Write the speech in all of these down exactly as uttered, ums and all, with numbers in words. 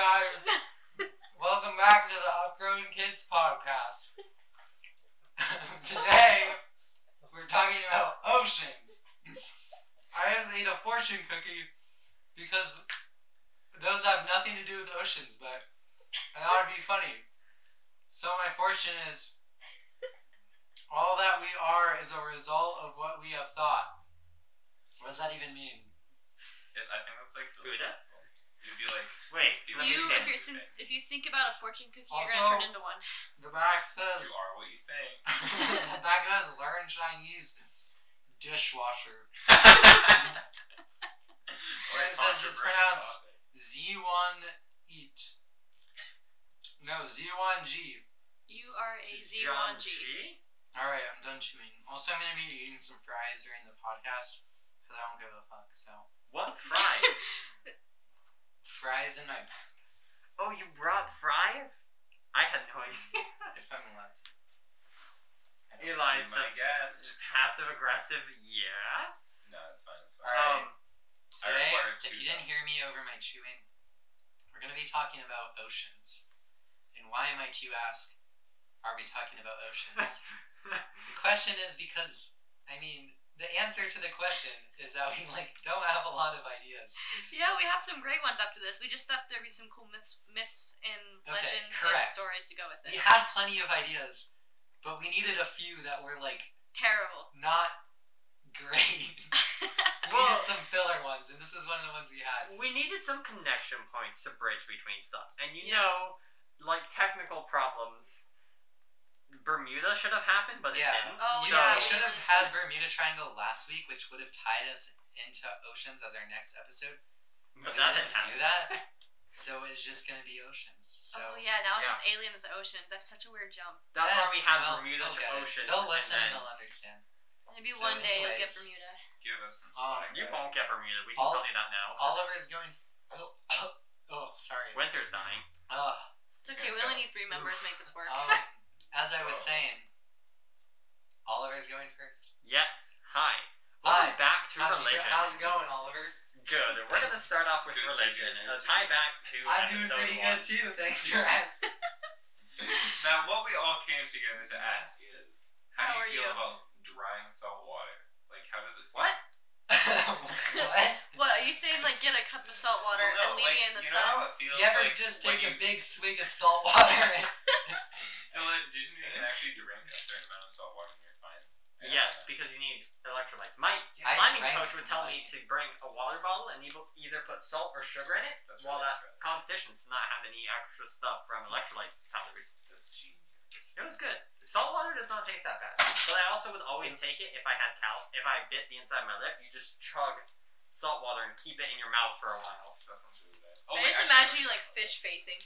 guys, welcome back to the Upgrown Kids podcast. Today, we're talking about oceans. I just ate a fortune cookie because those have nothing to do with oceans, but I thought it'd be funny. So my fortune is, all that we are is a result of what we have thought. What does that even mean? Yes, I think that's like Buddha. You'd be like, wait, you, You, if you're since if you think about a fortune cookie, Also, you're gonna turn into one. The back says, you are what you think. the back says, learn Chinese dishwasher. Or It a says it's controversial pronounced topic. Z one Eat. No, Z one G. You are a Z John one G. G? Alright, I'm done chewing. Also, I'm going to be eating some fries during the podcast, because I don't give a fuck, so. What fries? Fries in my back, Oh, you brought fries? I had no idea. if I'm allowed to. I don't- Eli's Be my just guest. passive aggressive. Yeah. No, it's fine. It's fine. Alright. Um. I Today, require if two. you didn't hear me over my chewing, we're going to be talking about oceans. And why, might you ask, are we talking about oceans? The question is because, I mean, the answer to the question is that we, like, don't have a lot of ideas. Yeah, we have some great ones after this. We just thought there'd be some cool myths, myths and Okay, legends and correct. stories to go with We it. had plenty of ideas, but we needed a few that were, like, Terrible. not great. We Well- needed some filler ones, and this is one of the ones we had. We needed some connection points to bridge between stuff. And you Yeah. know, like technical problems, Bermuda should have happened, but Yeah. it didn't. Oh, You so, know, yeah. we should have had Bermuda Triangle last week, which would have tied us into oceans as our next episode. But we that didn't didn't do happen. that, so it's just gonna be oceans. So Oh yeah, now it's Yeah. just aliens to oceans. That's such a weird jump. That's Eh, why we had well, Bermuda they'll to get it. ocean. They'll listen and and then- they'll understand. Maybe So one day you'll get anyways. Bermuda. Give us some Um, slack, You guys. won't get Bermuda. We can All- tell you that now. Oliver's going. F- oh, oh, oh, sorry. Winter's dying. Uh, It's okay. We only need three members to make this work. um, as I was saying, Oliver's going first. Yes. Hi. Hi. Welcome back to How's it, religion. how's it going, Oliver? Good. We're gonna start off with Good to religion hear. and tie back to I'm doing episode pretty one. good too. Thanks for asking. Now, what we all came together to ask is, how, How do are you feel you? about drying salt water? Like, how does it feel? What? What? What are you saying? Like, get a cup of salt water Well, no, and leave like, it in the you sun? know how it feels You ever like just when take you, a big swig of salt water? and- Dylan, did you know you can actually drink a certain amount of salt water and you're fine? Yes, because you need electrolytes. My I climbing drank coach would tell me mine. to bring a water bottle and either either put salt or sugar in it, That's while really that interesting. competition to not have any extra stuff from electrolyte powders. That's genius. It was good. Salt water does not taste that bad. But I also would always It's- take it if I had cal. If I bit the inside of my lip, you just chug salt water and keep it in your mouth for a while. That sounds really bad. Oh, I wait, just actually, imagine you like fish facing.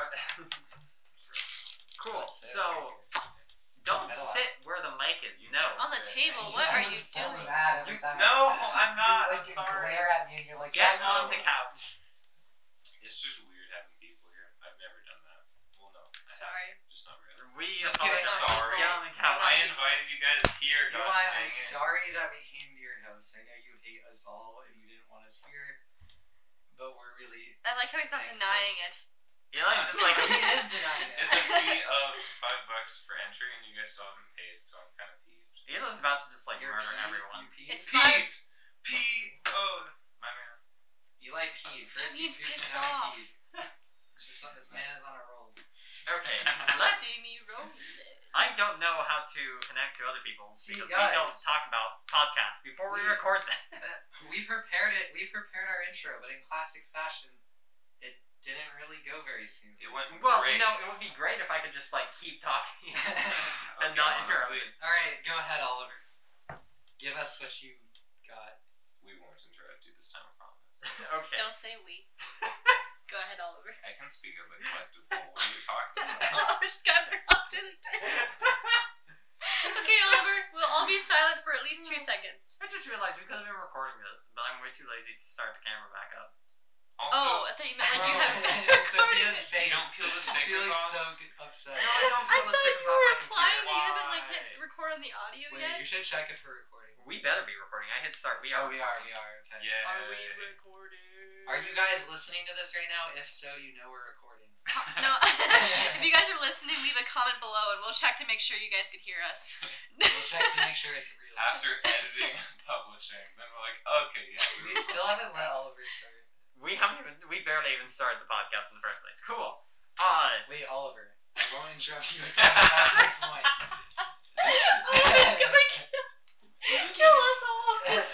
Cool. Sit So over here. don't Sit a lot. sit where the mic is. No. On the Sick. table, what are I'm you so doing? mad every You- time. No, I- I'm not. You, like, I'm you sorry. glare at me and you're like, Get "I on know." the couch. It's just weird having people here. I've never done that. Well, no. I have. Sorry. Just not really. We Just kidding, apologize. sorry. Get on the couch. I invited you guys here. You know Gosh what? dang I'm it. sorry that we came to your house. I know you hate us all and you didn't want us here, but we're really. I like how he's not Thankful. denying it. Eli's just like he is denying it. It's a fee of five bucks for entry, and you guys still haven't paid, so I'm kind of peeved. Eli's about to just like You're murder Pete, everyone. You, Pete. It's fine. Peeved! P-O-'d. My man. You like Pete. First That you means Pete, pissed now you off. Pete. It's just on, this man is on a roll. Okay, You let's. see me rolling. I don't know how to connect to other people See, because guys. we don't talk about podcasts before we We- record them. We prepared it. We prepared our intro, but in classic fashion, it didn't really go very soon. It went Well, great. you know, it would be great if I could just like keep talking. and Okay, not honestly, All right, go ahead, Oliver. Give us what you got. we won't interrupt you this time, I promise. Okay. Don't say we. Go ahead, Oliver. I can speak as a collective whole. What are you talking about? Oliver just got interrupted again. Okay, Oliver, we'll all be silent for at least two seconds. I just realized we could have been recording this, but I'm way too lazy to start the camera back up. Also, Oh, I thought you meant like you have. Sophia's face. you don't peel the She stickers looks off. so g- upset. No, I don't I peel the thought stickers you off were my implying computer. that you haven't like hit Why? record on the audio Wait, yet. you should check it for recording. We better be recording. I hit start. We Oh, are. we are, we are. Okay. Yeah. Are we recording? Are you guys listening to this right now? If so, you know we're recording. No, if you guys are listening, leave a comment below and we'll check to make sure you guys can hear us. We'll check to make sure it's real. After editing and publishing, then we're like, okay, yeah. We still haven't let Oliver start. We haven't even, we barely even started the podcast in the first place. Cool. Uh, Wait, Oliver. I won't interrupt you with that past this point. Oliver's gonna kill, kill us all.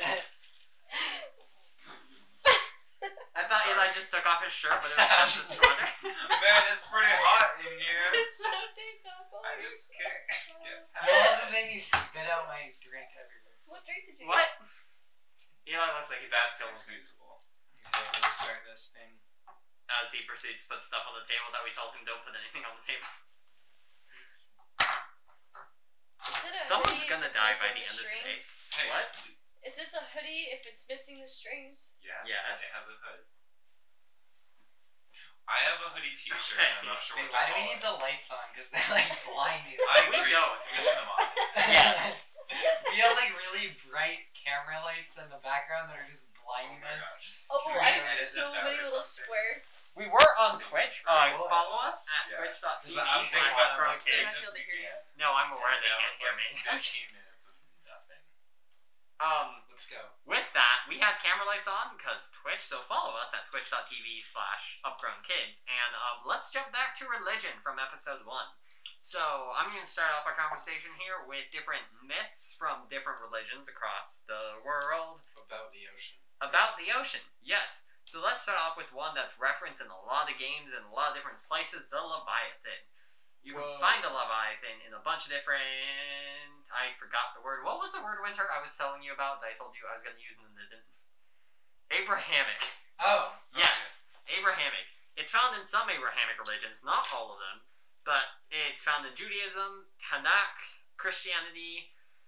I thought Sorry. Eli just took off his shirt, but it was just a sweater. Man, it's pretty hot in here. It's so dang up. I just can't get You all just made me spit out my drink everywhere. What drink did you What? Eli looks like he's That's killing inexcusable. Okay, let's start this thing. as he proceeds to put stuff on the table that we told him don't put anything on the table. Is it a Someone's hoodie gonna if it's die by missing the end of today. strings? Hey, What? Is this a hoodie if it's missing the strings? Yes, Yes. it has a hood. I have a hoodie t-shirt, and I'm not sure Wait, what to why do call we need it. the lights on? Because they're like blinding. I We agree. don't. We can turn them off. Yes. We have like really bright camera lights in the background that are just Oh blinding my us. gosh. Oh, Can we I have edit so this out many or little something? squares. We were on Twitch. Uh, Well, follow us at yeah. twitch.tv Because I'm thinking slash about upgrown like, They're it not kids. just able to hear you. began. No, I'm aware they That can't was hear like me. fifteen minutes of nothing. Um, Let's go. with that, we had camera lights on because Twitch, so follow us at twitch.tv slash upgrown kids. And um, let's jump back to religion from episode one. So I'm going to start off our conversation here with different myths from different religions across the world About the ocean. about the ocean. Yes. So let's start off with one that's referenced in a lot of games and a lot of different places, the Leviathan. You can Whoa. find a Leviathan in a bunch of different... I forgot the word. What was the word, Winter, I was telling you about that I told you I was going to use and then didn't? Abrahamic. Oh. Yes. Abrahamic. It's found in some Abrahamic religions, not all of them, but it's found in Judaism, Tanakh, Christianity,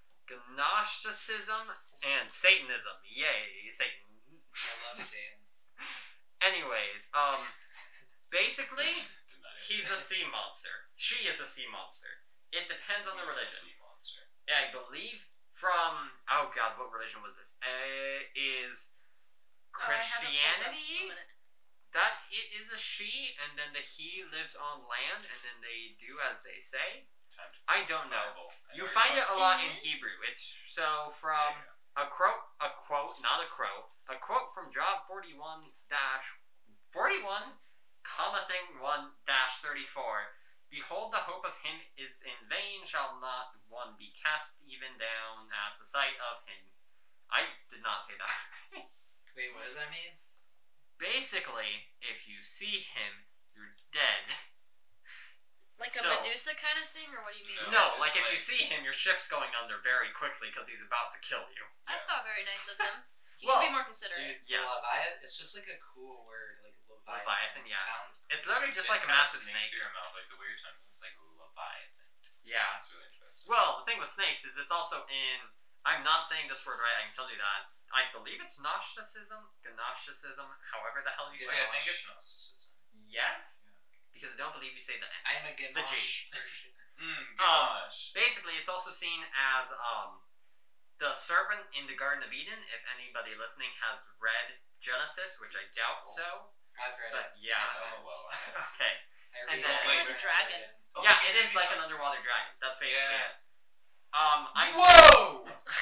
Gnosticism, and Satanism. Yay, Satan. I love Satan. Anyways, um, basically, Denied. he's a sea monster. She is a sea monster. It depends on the religion. Sea monster. Yeah, I believe from oh god, what religion was this? Uh, is Oh, I have it pulled up. Christianity One minute. that it is a she, and then the he lives on land, and then they do as they say. Time to I don't know. Bible. I You know find you're it a talking- lot in Is? Hebrew. It's so There from you go. a quote, a quote, not a crow, a quote from Job forty-one dash forty-one, comma thing one dash thirty-four. Behold, the hope of him is in vain. Shall not one be cast even down at the sight of him? I did not say that. Wait, what does that mean? Basically, if you see him, you're dead. Like a So- Medusa kind of thing, or what do you mean? No. No, like it's if you like- see him, your ship's going under very quickly because he's about to kill you. That's not very nice of him. He Well, should be more considerate. Dude, Yes. Leviathan, it's just like a cool word. Like Leviathan. Leviathan, yeah. Sounds It's literally just It like a kinda massive sneaks snake. through your mouth like the way you're talking. It's like Leviathan. Yeah. That's really interesting. Well, the thing with snakes is it's also in. I'm not saying this word right. I can tell you that. I believe it's Gnosticism, Gnosticism, however the hell you Yeah, say I it. think it's Gnosticism. Yes, Yeah. because I don't believe you say the N. I'm a The ganache G. person. Mm, Um, gosh. Basically, it's also seen as um, the serpent in the Garden of Eden. If anybody listening has read Genesis, which I doubt so. I've read But it. yeah. ten Oh, times. well. Okay. I And read then- it It's like over a and dragon. over again. Oh, Yeah, we it did is like talk- an underwater dragon. That's basically Yeah. it. Um, I Whoa!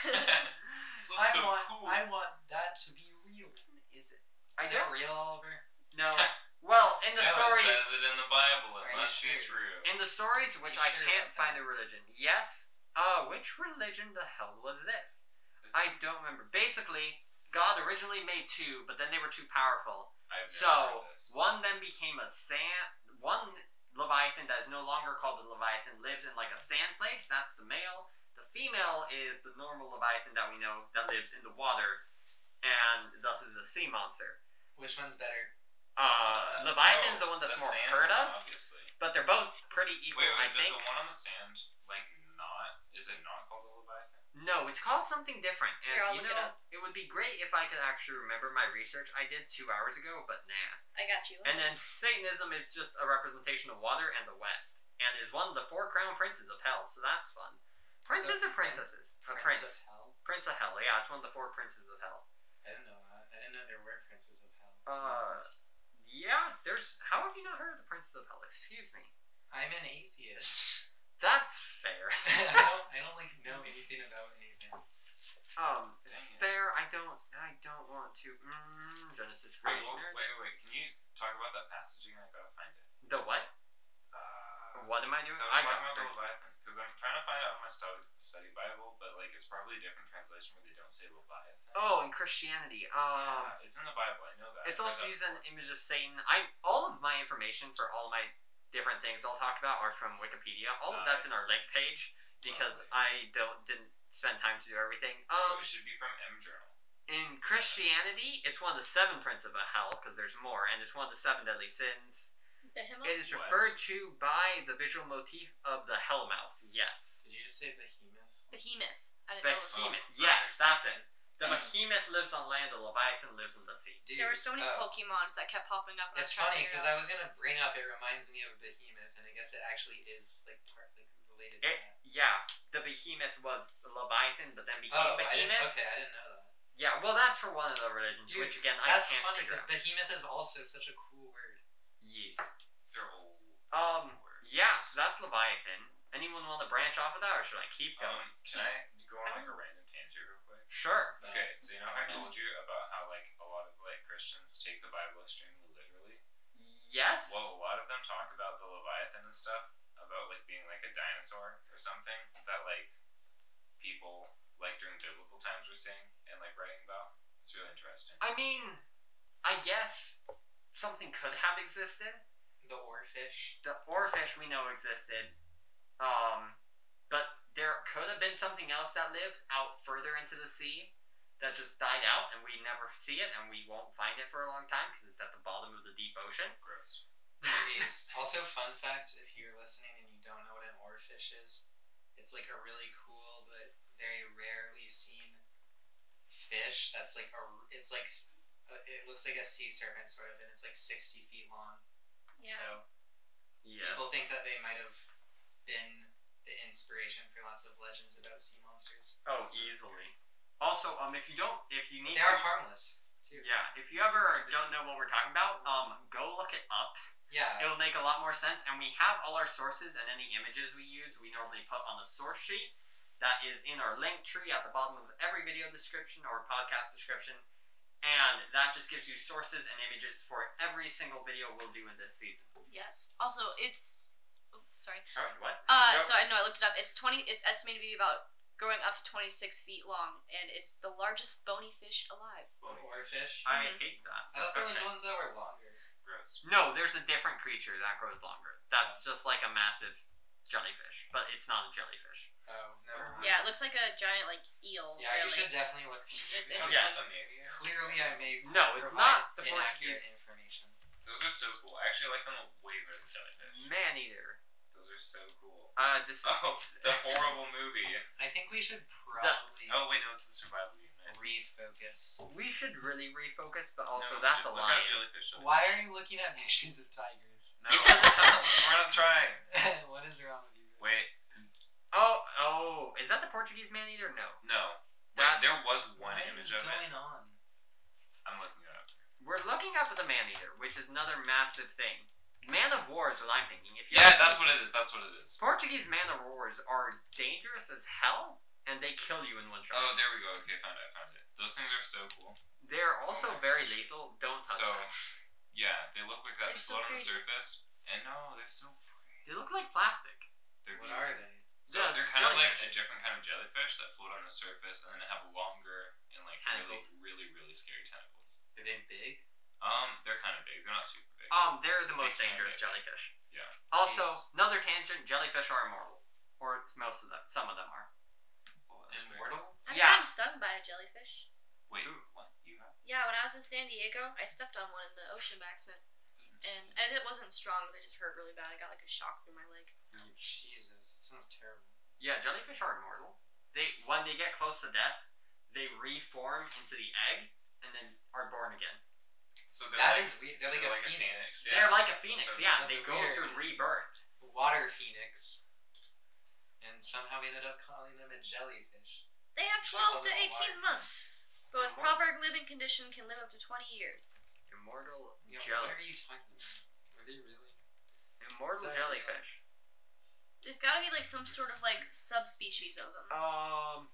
Looks I so want, cool. I want that to be real. Is it? I Is don't- it real, Oliver? no. Well, in the Ella stories, says it in the Bible. Are It you must be sure? true. in the stories, which You I sure can't about find that? a religion. Yes. Uh, which religion the hell was this? It's- I don't remember. Basically, God originally made two, but then they were too powerful. I've never So heard this. one then became a sand. One Leviathan that is no longer called the Leviathan lives in like a sand place. That's the male. The female is the normal Leviathan that we know that lives in the water, and thus is a sea monster. Which one's better? Uh, Uh, Leviathan no, is the one that's the more sand heard one, of, obviously. but they're both pretty equal. Wait, wait, I does think. the one on the sand like not? Is it not called a Leviathan? No, it's called something different. And Here, I'll you look it know, up. it would be great if I could actually remember my research I did two hours ago, but nah. I got you. And then Satanism is just a representation of water and the West, and is one of the four crown princes of hell, so that's fun. Princes So, or princesses? A Prince prince. of Hell? Prince of Hell, yeah, it's one of the four princes of hell. I didn't know that. I didn't know there were princes of hell. Uh, yeah, there's. How have you not heard of the Princes of Hell? Excuse me. I'm an atheist. That's fair. I don't. I don't like know anything about anything. um, Dang it. fair. I don't. I don't want to. Mm, Genesis Wait, creation. wait, wait, wait. Can you talk about that passage again? I gotta find it. The what? Uh, What am I doing? I was I talking got about the Leviathan because I'm trying to find it on my study, study Bible, but like it's probably a different translation where they don't say Leviathan. Oh, in Christianity. Um, yeah, it's in the Bible. I know that. it's I also read used that an image of Satan. I all of my information for all my different things I'll talk about are from Wikipedia. All of that's in our Nice. link page because Lovely. I don't didn't spend time to do everything. Oh, Um, it should be from M Journal. in Christianity, it's one of the seven princes of hell because there's more, and it's one of the seven deadly sins. Behemoth? It is What? referred to by the visual motif of the hellmouth. Yes, did you just say behemoth? Behemoth. I didn't know it was behemoth. Oh, Yes, nice. that's it. The behemoth lives on land. The leviathan lives in the sea. Dude, There were so many uh, Pokemons that kept popping up. And It's I was trying to funny figure because out. I was gonna bring up. It reminds me of behemoth, and I guess it actually is like part like related. To It, that. yeah, the behemoth was the leviathan, but then became Oh, I didn't. behemoth. Okay, I didn't know that. Yeah, well, that's for one of the religions, Dude, which again I That's can't funny figure because out. behemoth is also such a cool word. Yes. They're old. Um. words. Yeah. So that's leviathan. Anyone want to branch off of that, or should I keep going? Um, can I go on like a random tangent real quick? Sure. Okay, so you know how I told you about how like a lot of like Christians take the Bible extremely literally. Yes. Well, a lot of them talk about the Leviathan and stuff, about like being like a dinosaur or something that like people like during biblical times were saying and like writing about. It's really interesting. I mean, I guess something could have existed. The oarfish. The oarfish we know existed, um, but there could have been something else that lived out further into the sea that just died out, and we never see it, and we won't find it for a long time because it's at the bottom of the deep ocean. Gross. Jeez. Also, fun fact: if you're listening and you don't know what an oarfish is, it's like a really cool but very rarely seen fish. That's like a. It's like s- uh, it looks like a sea serpent sort of, and it's like sixty feet long. Yeah. So Yeah. people think that they might have been the inspiration for lots of legends about sea monsters. Oh, easily. Also, um, if you don't, if you need They are to, harmless too. yeah, if you ever don't know what we're talking about, um, go look it up. Yeah. It'll make a lot more sense, and we have all our sources and any images we use. We normally put on the source sheet that is in our link tree at the bottom of every video description or podcast description, and that just gives you sources and images for every single video we'll do in this season. Yes. Also, it's. Oh, sorry. All right, what? Uh, Go. so I know I looked it up. It's twenty. It's estimated to be about growing up to twenty-six feet long, and it's the largest bony fish alive. An oarfish. I Mhm. hate that. I thought there was Okay. ones that were longer. Gross. No, there's a different creature that grows longer. That's just like a massive jellyfish, but it's not a jellyfish. Oh no. Yeah, it looks like a giant like eel. Yeah, you really. should definitely look these It's up. interesting. Yes. A maniac. Clearly, I may No, it's provide not the inaccurate Portuguese. information. Those are so cool. I actually like them way better than jellyfish. Man eater. Those are so cool. Uh, this is. Oh, the horrible movie. I think we should probably Oh wait, no, it's a survival game. Nice. refocus. We should really refocus, but also No, that's j- a look lie. up jellyfish. Why are you looking at pictures of tigers? No, we're not trying. What is wrong with you? Wait, Oh, oh, is that the Portuguese man eater? No. no. Wait, That's- there was one What image is of going it. on? I'm looking it up. We're looking up at the man eater, which is another massive thing. Man of war is what I'm thinking. If you Yeah, that's what it is. That's what it is. Portuguese man of wars are dangerous as hell, and they kill you in one shot. Oh, there we go. Okay, found it. I found it. Those things are so cool. They're also Oh my very sh- lethal. Don't touch So, them. yeah, they look like that. They're They so float on the pretty. surface, and no, they're so pretty. They look like plastic. They're What beautiful. are they? So Yeah, they're it's kind of like jellyfish. a different kind of jellyfish that float on the surface, and then have longer and like Tentacles. really, really, really scary tentacles. Are they big? Um, they're kind of big. They're not super big. Um, they're the most They can dangerous be. jellyfish. Yeah. Also, Jeez. another tangent: jellyfish are immortal, or it's most of them. Some of them are. Oh, that's weird. Immortal? I've Yeah. been stung by a jellyfish. Wait, what? You have? Yeah, when I was in San Diego, I stepped on one in the ocean by accident, and, and it wasn't strong. It just hurt really bad. I got like a shock through my leg. Jesus, that sounds terrible. Yeah, jellyfish are immortal. They when they get close to death, they reform into the egg and then are born again. So they're That like, is weird. They're like, they're a, like phoenix. a phoenix. Yeah. They're like a phoenix. So yeah, that's they go weird. through rebirth. Water phoenix. And somehow we ended up calling them a jellyfish. They have Should twelve call to them a eighteen water months, but with Wow. proper living condition, can live up to twenty years. Immortal Yeah, jelly. what are you talking about? Are they really? Immortal Is that real? jellyfish. There's gotta be like some sort of like subspecies of them. Um,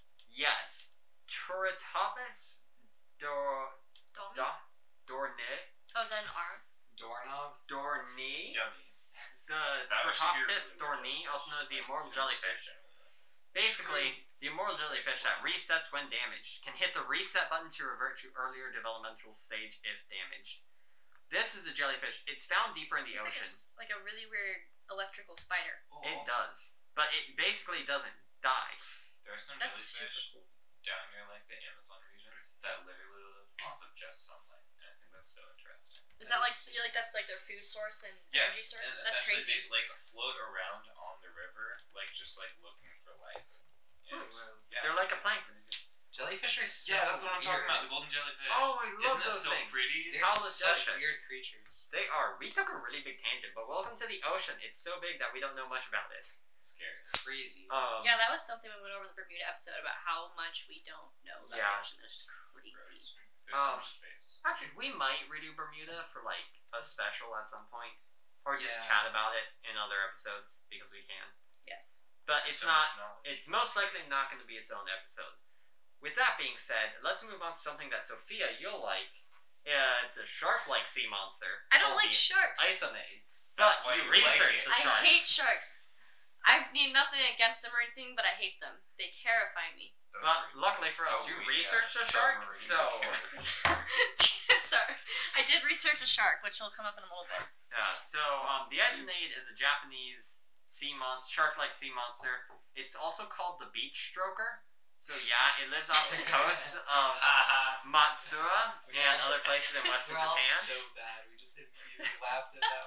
yes. Turritopus dor Don't da dorne Oh, is that an R? Doorknob? dorne. Yummy. The That would should be a Turritopus really dorne, good also known as the jellyfish. immortal Like, jellyfish. Basically, the immortal jellyfish that resets when damaged can hit the reset button to revert to earlier developmental stage if damaged. This is the jellyfish. It's found deeper in the It's like a, ocean. s- like a really weird electrical spider. Oh, It also- does, but it basically doesn't die. There are some That's super jellyfish cool. down near like the Amazon regions that literally live off of just sunlight, and I think that's so interesting. Is that like That's- you're like that's like their food source and Yeah, energy source? and That's essentially crazy. they like float around on the river, like just like looking for life. And, Wow. yeah, They're like a it's- plankton. Jellyfish are so Yeah, that's what I'm talking weird. about. The golden jellyfish. Oh, I love Isn't it those so things. pretty? They're How the such jellyfish? weird creatures. They are. We took a really big tangent, but welcome to the ocean. It's so big that we don't know much about it. It's scary. It's crazy. Um, Yeah, that was something we went over in the Bermuda episode about how much we don't know about Yeah. the ocean. It's just crazy. Gross. There's so Um, much space. Actually, we might redo Bermuda for like a special at some point, or just Yeah. chat about it in other episodes because we can. Yes. But There's it's so not. much knowledge. It's most likely not going to be its own episode. With that being said, let's move on to something that Sophia you'll like. Yeah, it's a shark-like sea monster. I don't called like the sharks. Isonade. That's But why you you like researched it. the I shark. hate sharks. I need nothing against them or anything, but I hate them. They terrify me. That's But pretty- luckily for us, Oh, you we researched got a shark, submarine so killer. Sorry. I did research a shark, which will come up in a little bit. yeah. So um, the Isonade is a Japanese sea monster, shark-like sea monster. It's also called the beach stroker. So yeah, it lives off the coast of Haha. Matsura and other places in western We're all Japan. so bad. We just immediately laughed at that.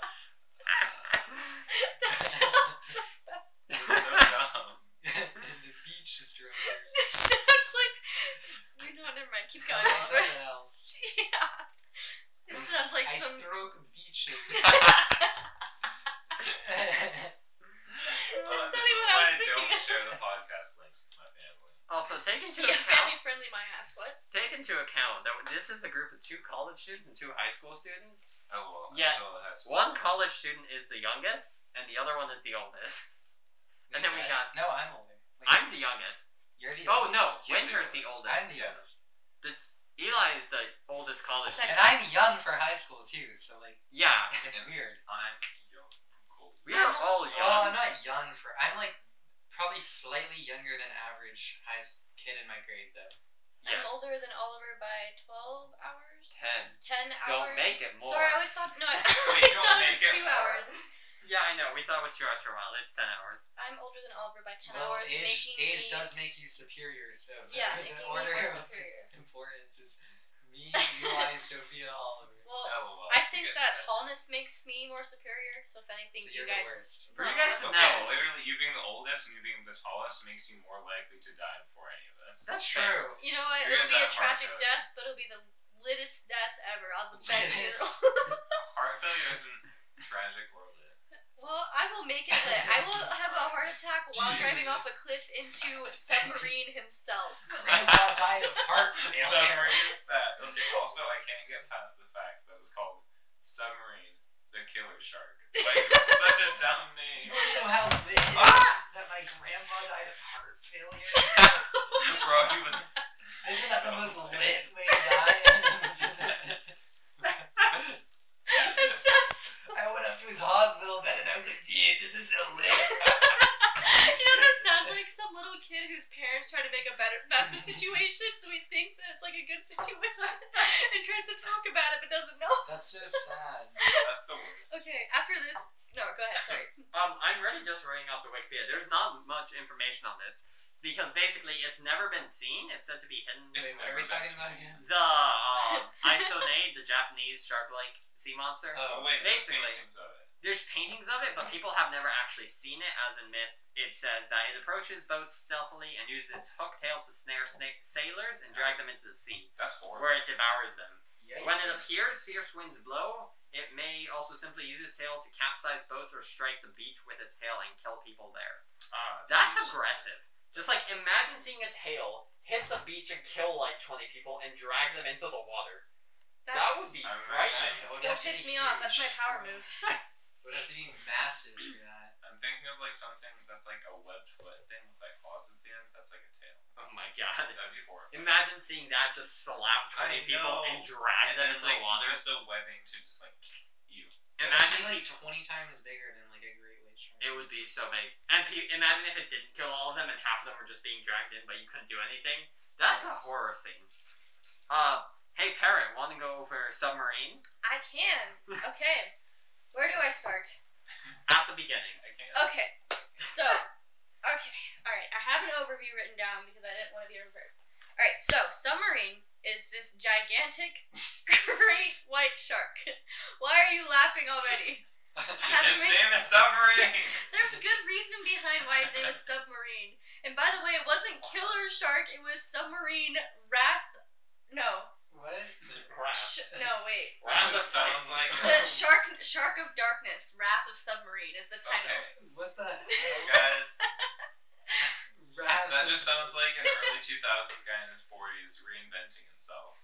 That sounds so bad. It's so dumb. The beach stroker. It sounds like. You know, never mind. Keep going. Sounds like something else. Yeah. It sounds like I some. stroke beaches. Uh, That's not this is even why what I I was thinking don't of. share the podcast links with my family. Also, take into Yeah, account family friendly, my ass. What? take into account that this is a group of two college students and two high school students. Oh well, Yeah, I'm still a high school. One college student is the youngest, and the other one is the oldest. And then we got- No, I'm older. Wait, I'm the youngest. you're the Oh oldest. no, He's the Winter's the oldest. oldest. I'm the Yeah. oldest. Eli is the oldest college Second. And student. I'm young for high school too, so like Yeah, it's weird. I'm young from cold. we are all Well, young. I'm not young for. I'm like probably slightly younger than average high s- kid in my grade though. Yes. I'm older than Oliver by twelve hours. Ten. Ten Don't hours. make it more. Sorry, I always thought no. I Wait, always don't thought it make was it two more. hours. Yeah, I know. We thought it was two hours for a while. It's ten hours. I'm older than Oliver by ten Well, hours, age making age me. does make you superior, so Yeah, the, making the me order more of superior. importance is me, Eli, Sophia, Oliver. Well, Oh, well, I you think get that stressed. tallness makes me more superior. So if anything, So you you're the guys. worst. For you No, guys to I'm know- Okay, the best. literally, you being the oldest and you being the tallest makes you more likely to die before any of us. That's True. You know what? You're It'll in be a that tragic heart death, but it'll be the littest death ever. I'll the best Littest. funeral. Heart failure isn't tragic or lit. Well, I will make it lit. I will have a heart attack while driving off a cliff into Submarine himself. Grandpa died of heart failure. Submarine is bad. Okay, also, I can't get past the fact that it's called Submarine, the Killer Shark. Like, it's such a dumb Do name. you want to know how lit it is Ah! that my grandpa died of heart failure? Bro, he was. Isn't that the most lit way to die? It's just, I went up to his hospital bed and I was like, dude, this is so lit. you know, that sounds like some little kid whose parents try to make a better, better situation, so he thinks that it's like a good situation and tries to talk about it but doesn't know. That's so sad. That's the worst. Okay, after this, no, go ahead. Sorry. Um, I'm really just reading off the Wikipedia. There's not much information on this because basically it's never been seen. It's said to be hidden. It's Wait, what are we never talking been about seen. again? The um, Isonade, the Japanese shark-like sea monster. Oh, Oh, wait, there's Basically. paintings of it. There's paintings of it, but people have never actually seen it. As in myth, it says that it approaches boats stealthily and uses its hooked tail to snare sna- sailors and drag them into the sea, That's horrible. where it devours them. Yikes. When it appears fierce winds blow, it may also simply use its tail to capsize boats or strike the beach with its tail and kill people there. Ah, That's these- aggressive. Just like imagine seeing a tail hit the beach and kill like twenty people and drag them into the water. That's, That would be I'm Don't have to piss be me off. That's my huge. power move. It would have to be massive for that. I'm thinking of like something that's like a webbed foot thing with like claws at the end. That's like a tail. Oh my god. That'd be horrifying. Imagine seeing that just slap twenty I people know. and drag And them then into like the water. there's the webbing to just like you. It would Imagine be like people- twenty times bigger than like a great white shark. It would be so big. And pe- imagine if it didn't kill all of them and half of them were just being dragged in, but you couldn't do anything. That's a Yes. horror scene. Uh, hey Parrot, want to go over submarine I can. Okay. Where do I start? at the beginning? I can't. Okay. So, okay. Alright, I have an overview written down because I didn't want to be prepared. Alright, so, submarine is this gigantic, great white shark. Why are you laughing already? Its name is Submarine. There's a good reason behind why his name is Submarine. And by the way, it wasn't Killer Shark, it was Submarine Wrath. No. What? Sh- no, wait. That just sounds like The Shark Shark of Darkness, Wrath of Submarine is the title. okay, What the? guys. Rat. That just sounds like an early two thousands guy in his forties reinventing himself.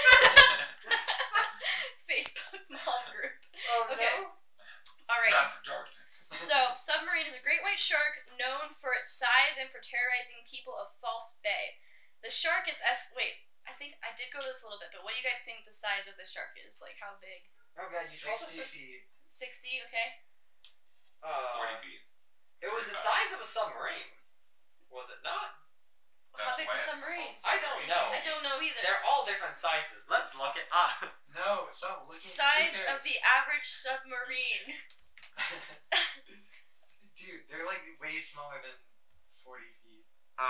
Facebook mom group. Oh Okay. Alright. Wrath of Darkness. So, Submarine is a great white shark known for its size and for terrorizing people of False Bay. The shark is S. Wait, I think I did go to this a little bit, but what do you guys think the size of the shark is? Like, how big? Oh god, you told us Sixty this. feet. sixty, okay? Uh, Forty feet. it was the size of a submarine. Was it not? How That's big's why a it's submarine? called I don't know. I don't know either. They're all different sizes. Let's look it up. No, stop looking. Size who of cares? the average submarine. Dude, they're like way smaller than forty feet.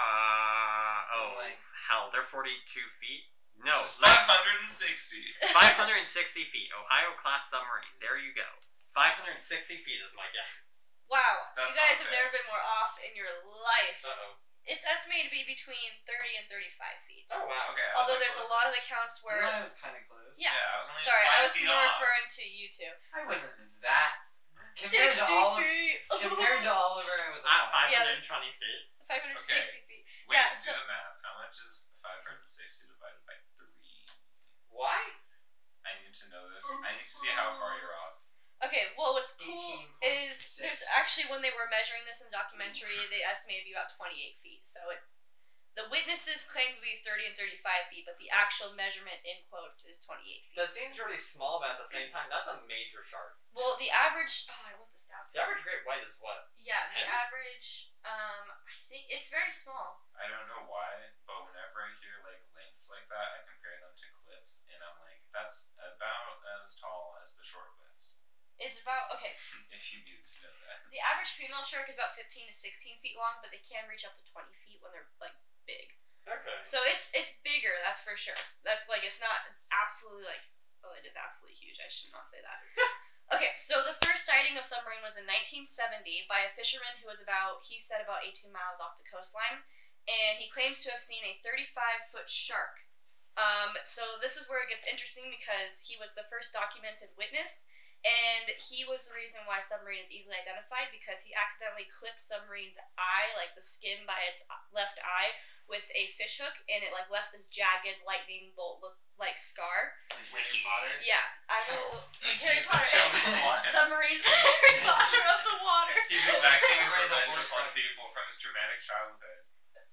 Uh oh Like- hell, they're forty-two feet. No, Just five hundred sixty. five hundred sixty feet. Ohio class submarine. There you go. Five hundred sixty feet is my guess. Wow, That's you guys not have fair. never been more off in your life. Uh oh. It's estimated to be between thirty and thirty-five feet. Oh wow. Okay. I was Although like there's a lot of closest. accounts Well, where. I was kind of close. Yeah. I was only Sorry, I five was feet more off. referring to you two. I wasn't that. Compared sixty to all of, feet! compared to Oliver, I was At like, five Yeah, hundred that's- twenty feet. five hundred sixty feet. Wait, Yeah, do so- the math. How much is five hundred sixty divided by three? Why? I need to know this. I need to see how far you're off. Okay, well, what's cool eighteen point is six. there's actually when they were measuring this in the documentary, they estimated to be about twenty-eight feet. So it, the witnesses claim to be thirty and thirty-five feet, but the actual measurement in quotes is twenty-eight feet. That seems really small, but at the same time, that's a major shark. Well, the average. Oh, I wrote this down. The average great white is what? Yeah, the Heavy. average. Um, I think it's very small. I don't know why, but whenever I hear like lengths like that, I compare them to cliffs, and I'm like, that's about as tall as the shore cliffs. It's about okay. If you needed to know that. The average female shark is about fifteen to sixteen feet long, but they can reach up to twenty feet when they're like big. Okay. So it's it's bigger, that's for sure. That's like it's not absolutely like oh, it is absolutely huge. I should not say that. Okay, so the first sighting of submarine was in nineteen seventy by a fisherman who was about he said about eighteen miles off the coastline, and he claims to have seen a thirty-five foot shark. Um, so this is where it gets interesting because he was the first documented witness. And he was the reason why submarine is easily identified because he accidentally clipped submarine's eye, like the skin by its left eye, with a fish hook, and it like left this jagged lightning bolt look like scar. Harry Potter. Yeah, I will. Like Harry He's the Potter. chosen one. Submarines, Harry Potter of the water. He's exacting Where the revenge upon Horcruxes. people from his traumatic childhood.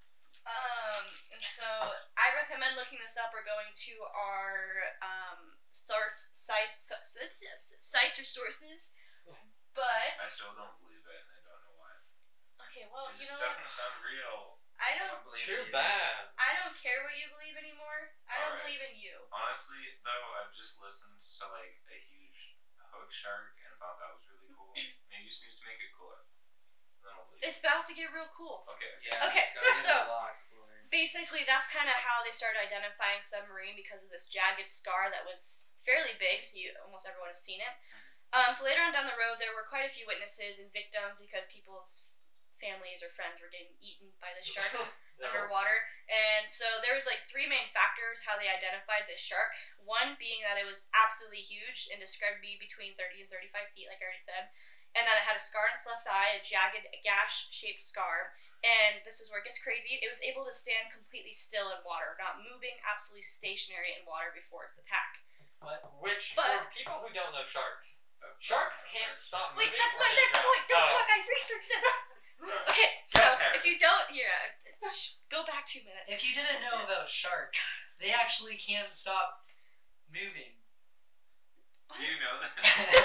Um, and so I recommend looking this up or going to our um source site so, so- sites or sources. But I still don't believe it, and I don't know why. okay, well, It you just know, doesn't sound real. I don't. believe Too you. bad. I don't care what you believe anymore. I don't Alright. believe in you. Honestly, though, I've just listened to like a huge hook shark and thought that was really cool. Maybe you just need to make it cooler. Then I'll believe it. It's about to get real cool. Okay. Yeah. Okay, it's gotta be so- a lot cooler. Basically, that's kind of how they started identifying submarine because of this jagged scar that was fairly big, so you, almost everyone has seen it. Um, so later on down the road, there were quite a few witnesses and victims because people's families or friends were getting eaten by this shark underwater. And so there was like three main factors how they identified this shark. One being that it was absolutely huge and described to be between thirty and thirty-five feet, like I already said. And that it had a scar in its left eye, a jagged gash-shaped scar. And this is where it gets crazy. It was able to stand completely still in water, not moving, absolutely stationary in water before its attack. What? Which, But- for people who don't know sharks, That's sharks not can't first. stop Wait, moving. that's when my they next drown. point. Don't Oh. talk. I researched this. Sorry. Okay, so Harry. if you don't, yeah, sh- go back two minutes. If you didn't know about sharks, they actually can't stop moving. Do you know this?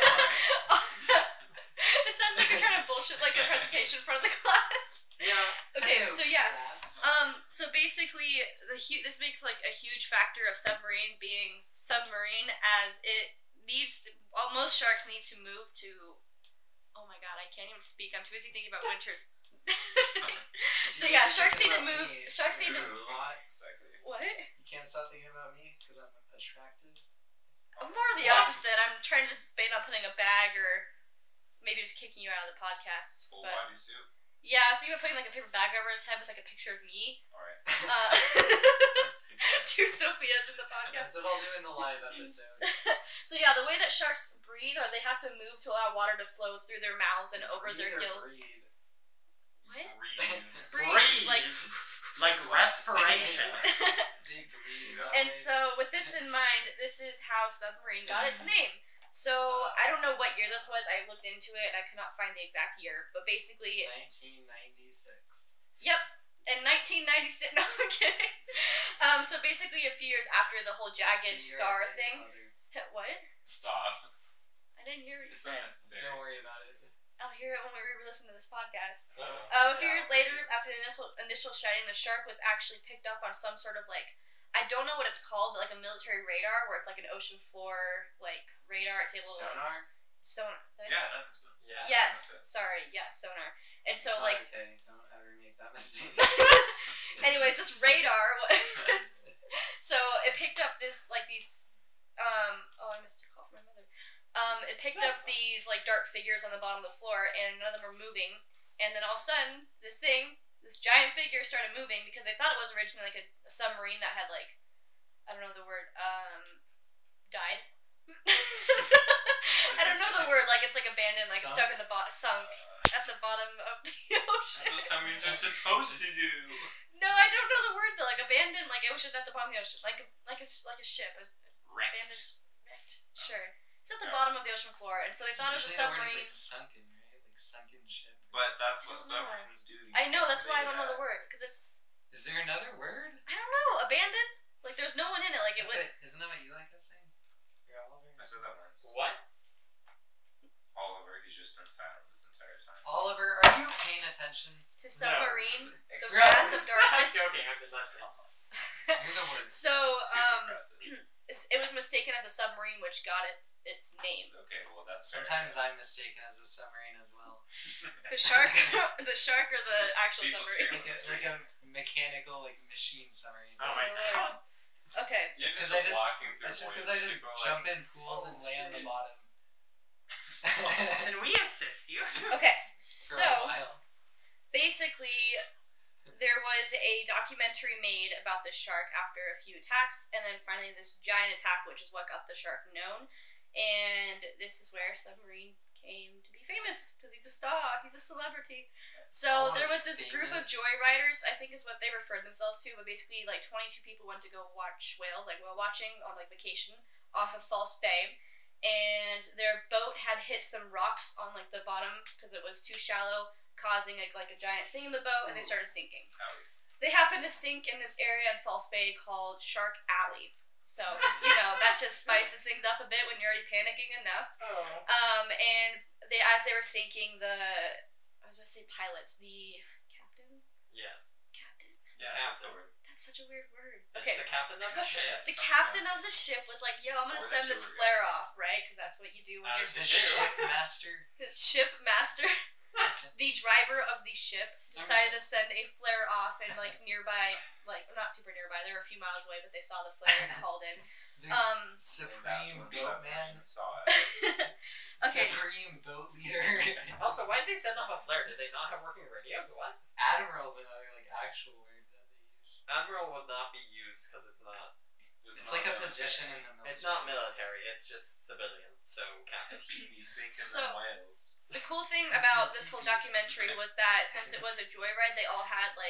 It sounds like you're trying to bullshit like a presentation in front of the class. Yeah. Okay, Ew, so yeah. class. Um, so basically, the hu- this makes like a huge factor of submarine being submarine, as it needs to. Well, most sharks need to move to. Oh my god, I can't even speak. I'm too busy thinking about winters. So yeah, sharks need to move. Sharks need to. Ooh, hot, sexy. What? You can't stop thinking about me because I'm attractive. I'm more of the opposite. I'm trying to debate on putting a bag or maybe just kicking you out of the podcast. Full But body suit. yeah, I was thinking about putting like a paper bag over his head with like a picture of me. Alright. Uh, two Sophias in the podcast. That's what I'll do in the live episode. So yeah, the way that sharks breathe, or they have to move to allow water to flow through their mouths and over their Breathe or gills. breed? What? Breathe. Breathe, Breathe. like. Like respiration. They breathe. And so, with this in mind, this is how submarine got its name. So I don't know what year this was. I looked into it and I could not find the exact year. But basically, nineteen ninety-six. yep. In nineteen ninety-six, no, I'm kidding. Um, so basically, a few years after the whole jagged star thing. What? Stop. I didn't hear what you It's not said. necessary. Don't worry about it. I'll hear it when we re-listen to this podcast. Uh, Um, a few Yeah, years later, after the initial initial shining, the shark was actually picked up on some sort of like, I don't know what it's called, but like a military radar, where it's like an ocean floor like radar. It's able to like, Sonar? sonar. did I Yeah, say- that makes sense. Yeah. Yes. That's it. Sorry. Yes. Sonar. And so It's not like, okay. Don't ever make that mistake. anyways, this radar was. So it picked up this like these. Um. Oh, I missed a call from my mother. Um. It picked That's up these like dark figures on the bottom of the floor, and none of them were moving. And then all of a sudden, this thing, this giant figure, started moving because they thought it was originally like a, a submarine that had like, I don't know the word. Um. Died. I don't know the word. Like it's like abandoned, like Sunk? stuck in the bottom, sunk Uh, at the bottom of the that's ocean. what submarines are supposed to do. No, I don't know the word though. Like abandoned, like it was just at the bottom of the ocean, like a, like a like a ship. It was Wrecked. abandoned, wrecked. Sure, it's at the bottom of the ocean floor, and so they thought it was a Usually the word is, submarine. like sunken, right? Like sunken ship. But that's what I don't know. submarines do. You I know can't that's say why I don't know that. the word because it's Is there another word? I don't know abandoned. Like there's no one in it. Like it That's was. it. Isn't that what you like I was saying? You're Oliver? I said that once. What? Oliver, he's just been silent this entire time. Oliver, are you paying attention? To submarine, the Extra- wrath of I'm darkness. joking. I'm just listening. You're the word. So Too um, impressive. it's- it was mistaken as a submarine, which got its its name. Okay, well that's fair, Sometimes I I'm guess. mistaken as a submarine as well. The shark, the shark, or the actual People submarine. Like a, like a mechanical, like machine submarine. Oh my god. Okay. Yeah, It's just because I just, walking through it's just voids because I and just people are jump like, in pools and "Oh, lay on the shit." bottom. Can we assist you? Okay. For a So. while. Basically, there was a documentary made about this shark after a few attacks, and then finally this giant attack, which is what got the shark known. And this is where Submarine came to be famous, because he's a star, he's a celebrity. So Oh, there was this group of famous. joyriders, I think is what they referred themselves to, but basically like twenty-two people went to go watch whales, like whale watching on like vacation off of False Bay. And their boat had hit some rocks on like the bottom because it was too shallow, causing like, like a giant thing in the boat, and they started sinking. Howdy. They happened to sink in this area in False Bay called Shark Alley. So, you know, that just spices things up a bit when you're already panicking enough. Oh. Um, and they as they were sinking, the I was going to say pilot, the captain, Yes. captain. Yeah, that's the word. That's such a weird word. It's Okay. the captain of the ship. The Sounds captain fancy. of the ship was like, "Yo, I'm gonna Or send that you this were flare off, right? Because that's what you do when Uh, you're The Ew. ship master. the ship master." The driver of the ship decided to send a flare off in like nearby, like not super nearby. They were a few miles away, but they saw the flare and called in. The Um, And that's supreme when boat man. submarines saw it. Okay. Supreme boat leader. Also, why did they send off a flare? Did they not have working radios? What? Admiral's another like actual word that they use. Admiral would not be used because it's not. It's like a position in the military. It's not military. It's just civilian. So captain. He be sinking So- them whales. The cool thing about this whole documentary was that since it was a joyride, they all had like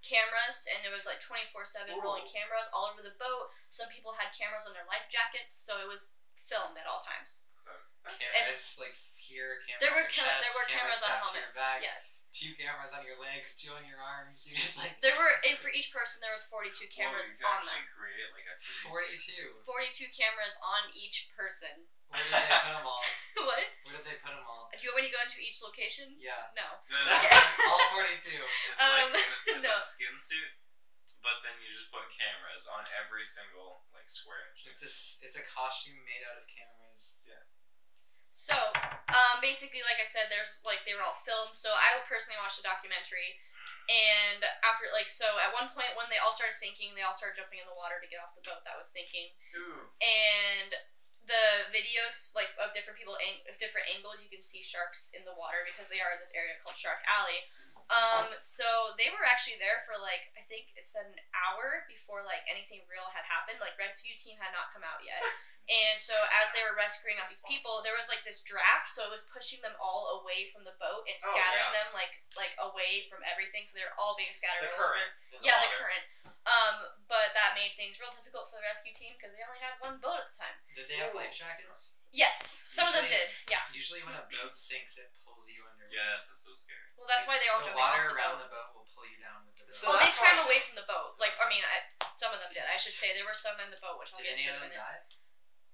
cameras, and there was like twenty-four seven Ooh. rolling cameras all over the boat. Some people had cameras on their life jackets, so it was filmed at all times. Cameras like here, camera There on were your ca- chest, there were camera cameras on strapped to your helmets. back, Yes. two cameras on your legs, two on your arms. You just like There were and for each person there was forty-two cameras well, on you could actually them. create like a forty-two. forty-two cameras on each person. Where did they put them all? What? Where did they put them all? Do you want me to go into each location? Yeah, No. No, no, Okay. all forty-two. It's Um, like it's no. a skin suit, but then you just put cameras on every single like square inch. It's a s- it's a costume made out of cameras. So, um, basically, like I said, there's like they were all filmed. So I personally watched the documentary, and after like so, at one point when they all started sinking, they all started jumping in the water to get off the boat that was sinking, Ooh. and the videos like of different people ang- of different angles, you can see sharks in the water because they are in this area called Shark Alley. Um, so they were actually there for like I think it said an hour before like anything real had happened. Like rescue team had not come out yet. And so as they were rescuing all these people, there was like this draft, so it was pushing them all away from the boat and Oh, scattering yeah. them like like away from everything. So they were all being scattered. The all over. current. in Yeah, the water. current. Um, but that made things real difficult for the rescue team because they only had one boat at the time. Did they have Ooh. life jackets? Yes, some of them Usually- did. Yeah. Usually when a boat sinks, it pulls you under. Yes, that's so scary. Well, that's why they're all The jumping off water the around boat. the boat will pull you down with the boat. So Oh, they that's swam why- away from the boat. Like, I mean, I, some of them did. I should say there were some in the boat, which I'll Did get any into of in a them minute. die?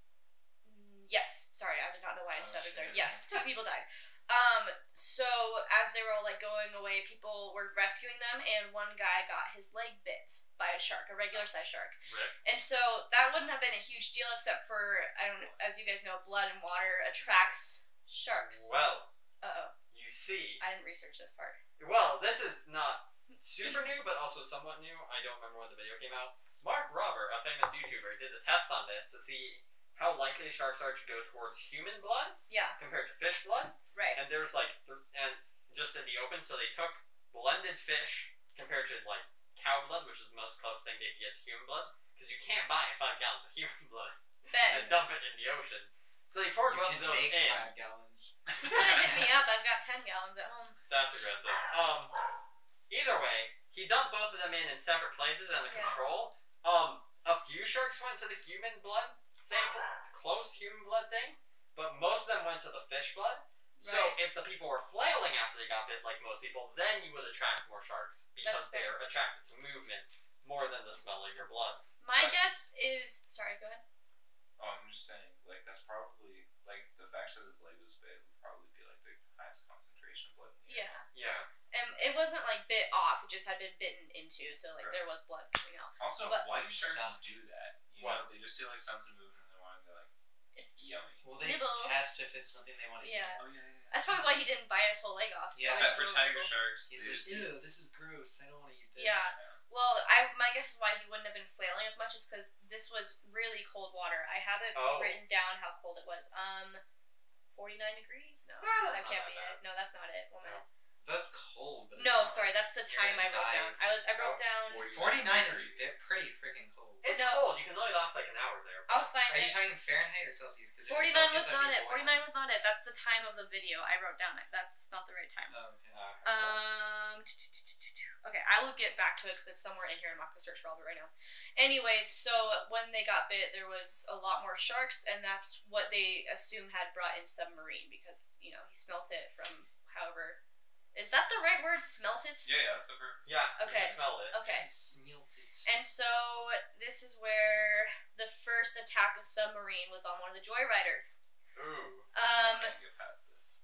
Mm, Yes. Sorry, I did not know why I Oh, stuttered there. shit. Yes, two people died. Um, so as they were all like going away, people were rescuing them, and one guy got his leg bit by a shark, a regular sized shark. Rip. And so that wouldn't have been a huge deal, except for I don't know, as you guys know, blood and water attracts sharks. Well, Uh oh, you see. I didn't research this part. Well, this is not super new, but also somewhat new. I don't remember when the video came out. Mark Robert, a famous YouTuber, did a test on this to see how likely sharks are to go towards human blood Yeah, compared to fish blood. right. And there's like, th- and just in the open, so they took blended fish compared to like cow blood, which is the most close thing they can get to human blood, because you can't buy five gallons of human blood and Ben, dump it in the ocean. So they poured You both can of those make in. five gallons. you could have hit me up. I've got ten gallons at home. That's aggressive. Um, either way, he dumped both of them in in separate places under Yeah. control. Um, a few sharks went to the human blood sample, close human blood thing, but most of them went to the fish blood. So Right. if the people were flailing after they got bit, like most people, then you would attract more sharks because That's fair. they're attracted to movement more than the smell of your blood. My Right. guess is sorry. Go ahead. Oh, I'm just saying, like that's probably like the fact that his leg was bit would probably be like the highest concentration of blood. in the air. Yeah. Yeah. And it wasn't like bit off; it just had been bitten into, so like there Gross. was blood coming out. Also, But- why do It sharks sucked. do that? You What? know, they just see like something moving in the water and they're like, It's yummy. Will they Nibble. test if it's something they want to Yeah. eat? Oh yeah, yeah. yeah. that's probably why he didn't bite his whole leg off. Yeah. Just Except for little tiger nibble. sharks, He's they like, just eat. ew, this is gross. I don't want to eat this. Yeah. Well, I my guess is why he wouldn't have been flailing as much is because this was really cold water. I have it Oh. written down how cold it was. Um, forty nine degrees. No, Ah, that's that not can't that be bad. it. No, that's not it. One minute. That's cold. But it's No, not sorry, that's the You're time I gonna wrote die. down. I was I wrote Oh, down. forty. forty-nine is degrees. fi- pretty freaking cold. It's No. cold. You can only last like an hour there. I'll find Are you it. talking Fahrenheit or Celsius? 'Cause if it's Forty nine Celsius, was that'd not be it. Forty nine was not it. That's the time of the video. I wrote down it. That's not the right time. Oh, okay. Uh, Um. Okay, I will get back to it because it's somewhere in here. I'm not gonna search for all of it right now. Anyways, so when they got bit, there was a lot more sharks, and that's what they assume had brought in submarine because you know he smelt it from however. Is that the right word? Smelt it. Yeah, yeah, that's the verb. yeah. Okay. You smelled it. Okay. I smelt it. And so this is where the first attack of submarine was on one of the joyriders. Ooh. Um. I can't get past this.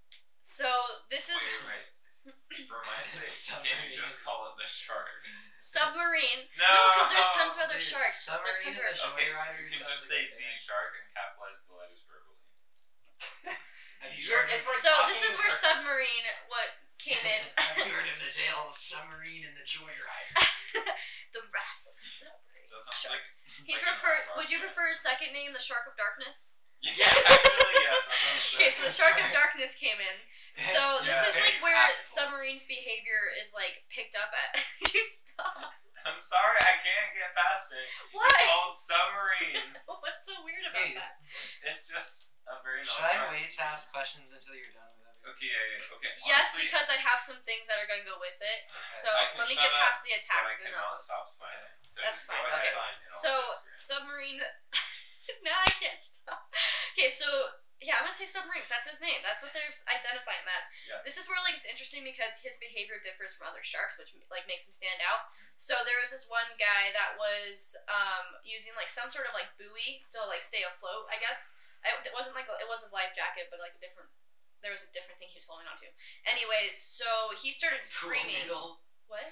So this is Wait, wait. For my It's sake, can submarine. you just call it the shark? submarine. No, No, because there's tons of other Dude, sharks. There's submarine tons in of the other. Okay, Joyriders you can sounds just like say a the band. shark and capitalize the letters verbally. Have you You're- heard it's of, like So talking this is in where person. submarine what came in. Have you heard of the tale of Submarine and the Joyrider? The wrath of submarine. That sounds Shark. like. He like prefer. an Would you podcast. prefer a second name, the Shark of Darkness? Yeah, actually, yes. That sounds Okay, so the Shark of Alright. Darkness came in. So this Yeah. is like where Impactful. submarine's behavior is like picked up at. you stop. I'm sorry, I can't get past it. Why? It's called submarine. What's so weird about Hey. that? It's just a very Should I non- wait to ask questions until you're done with everything? Okay, yeah, yeah, okay. Yes, honestly, because I have some things that are gonna go with it. So I can let me shut get up, past the but I attacks and cannot I'll. stop smiling. So That's just go fine, ahead okay. and I'll So disagree. submarine. Now I can't stop. Okay, so yeah, I'm gonna say submarines. That's his name. That's what they're identifying him as. Yeah. This is where like it's interesting because his behavior differs from other sharks, which like makes him stand out. So there was this one guy that was um, using like some sort of like buoy to like stay afloat. I guess I, it wasn't like it was his life jacket, but like a different. There was a different thing he was holding on to. Anyways, so he started screaming. Pool What?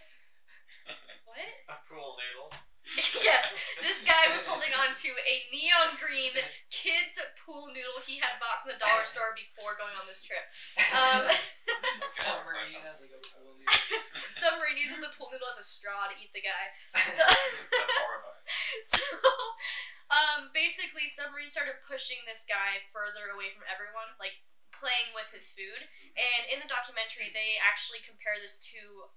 What? A pool noodle. Yes, this guy was holding on to a neon green kids pool noodle he had bought from the dollar store before going on this trip. Um, Submarine as a pool noodle. Submarine uses the pool noodle as a straw to eat the guy. So, That's horrifying. so um, basically, Submarine started pushing this guy further away from everyone, like playing with his food. And in the documentary, they actually compare this to,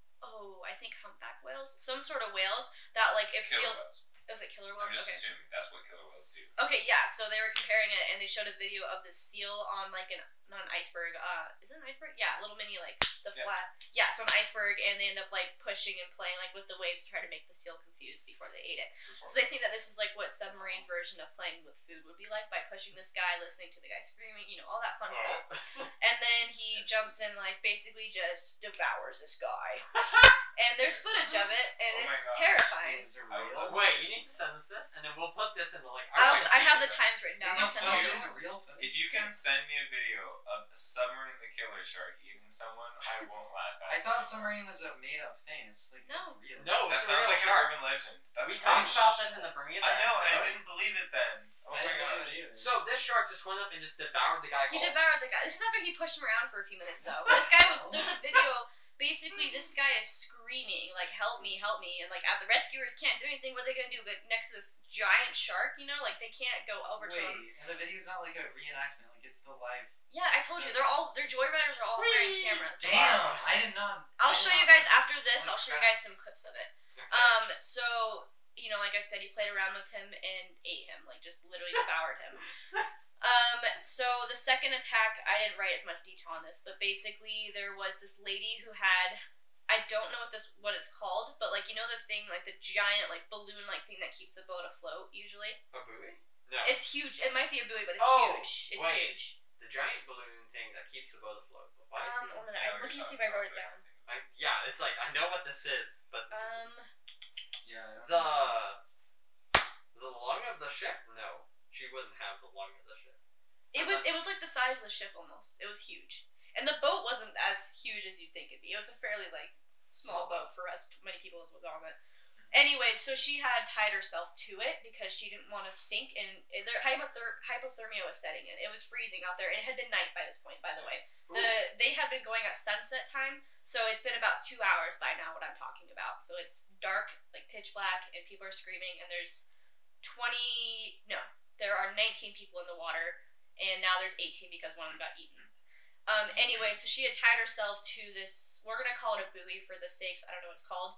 oh, I think humpback whales, some sort of whales that like if Killer seal. whales. Was it killer I'm whales? just Okay. assuming that's what killer whales do. Okay, yeah. So they were comparing it, and they showed a video of this seal on like an not an iceberg. Uh, is it an iceberg? Yeah, a little mini like the Yeah. flat. Yeah, so an iceberg, and they end up like pushing and playing like with the waves to try to make the seal confused before they ate it. It's So they think that this is like what submarines' version of playing with food would be like by pushing this guy, listening to the guy screaming, you know, all that fun stuff. And then he Yes. jumps in, like basically just devours this guy. And there's footage of it, and Oh my it's God. terrifying. Is there I would real? love Wait, you need to send us this, and then we'll put this in the like. I'll, wanna I see have it. the times written down. Real I'll send footage? it. Is it real footage? If you can send me a video of a submarine the killer shark eating someone, I won't laugh at I it. thought submarine was a made up thing. It's like No. it's real. No, That it's a sounds real like shark. an urban legend. That's we crazy. talked about this in the Bermuda. I know, and I episode. didn't believe it then. Oh I my didn't believe gosh. it either. So this shark just went up and just devoured the guy. He whole. devoured the guy. This is after he pushed him around for a few minutes, though. This guy was. There's a video. Basically, this guy is screaming like, "Help me, help me!" And like, at the rescuers can't do anything. What are they gonna do? Get next to this giant shark? You know, like they can't go over to Wait, him. and the video's not like a reenactment. Like it's the live. Yeah, I told you, they're all. Their joyriders are all wearing Whee! cameras. Damn, I did not. I'll I did show you not guys know after this. I'll show you guys some clips of it. Okay. Um, so you know, like I said, he played around with him and ate him, like just literally devoured him. Um, so the second attack, I didn't write as much detail on this, but basically there was this lady who had, I don't know what this what it's called, but like you know the thing, like the giant like balloon like thing that keeps the boat afloat usually. A buoy? No. It's huge. It might be a buoy, but it's Oh, huge. It's wait. huge. the giant balloon thing that keeps the boat afloat. But why? Um, one minute. I I'm know what looking to you're see if I talking wrote it about, down. I, yeah, it's like I know what this is, but Um, Yeah. I don't the know. the lung of the ship. No, she wouldn't have the lung of the ship. it was it was like the size of the ship almost. It was huge, and the boat wasn't as huge as you'd think it'd be. It was a fairly like small boat for as many people as was on it. Anyway, so she had tied herself to it because she didn't want to sink, and their hypother- hypothermia was setting in. It was freezing out there, and it had been night by this point, by the way. The they had been going at sunset time, so it's been about two hours by now. What I'm talking about, so it's dark, like pitch black, and people are screaming. And there's twenty, no, there are nineteen people in the water, and now there's eighteen because one of them got eaten. Um. Anyway, so she had tied herself to this. We're gonna call it a buoy for the sakes. I don't know what it's called.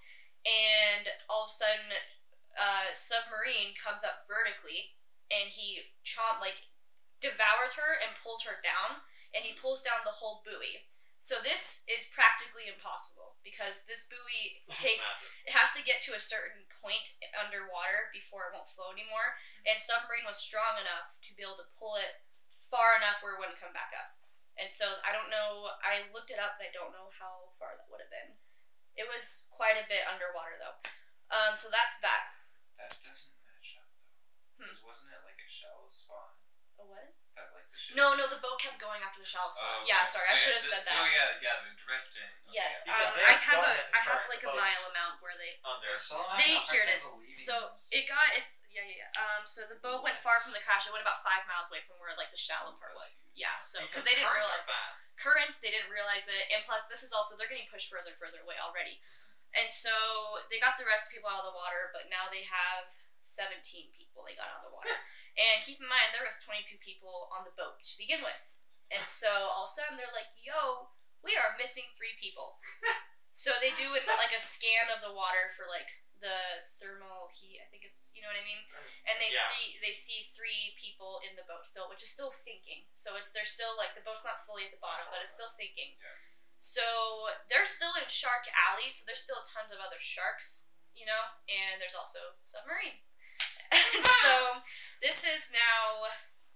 And all of a sudden, uh, submarine comes up vertically, and he chomp like devours her and pulls her down, and he pulls down the whole buoy. So this is practically impossible because this buoy takes Massive. it has to get to a certain point underwater before it won't flow anymore. And submarine was strong enough to be able to pull it far enough where it wouldn't come back up. And so I don't know. I looked it up, and I don't know how far that would have been. It was quite a bit underwater though. Um, so that's that. That doesn't match up though. Hmm. Because wasn't it like a shallow spot? A what? That like the ship. No, no, the boat kept going after the shallow Oh, spot. okay. Yeah, sorry, I So, should yeah, have the- said that. Oh yeah, yeah, the drifting. Okay, Yes, yeah. Because um, they I have have a gone with the I have current, like the a boats. mile amount where they Under. So I'm they having a hard here time it is. believing So this. it got it's yeah yeah yeah. Um, so the boat went far from the crash. It went about five miles away from where like the shallow part That's was. Yeah, so Because because they didn't currents are realize it. fast. Currents, they didn't realize it, and plus this is also they're getting pushed further and further away already. And so they got the rest of the people out of the water, but now they have seventeen people they got out of the water. And keep in mind, there was twenty-two people on the boat to begin with. And so all of a sudden they're like, yo, we are missing three people. So they do it like a scan of the water for like the thermal heat. I think it's, you know what I mean. And they Yeah. see they see three people in the boat still, which is still sinking. So it's they're still like the boat's not fully at the bottom, but it's still sinking. Yeah. So they're still in Shark Alley. So there's still tons of other sharks, you know, and there's also submarine. And so this is now.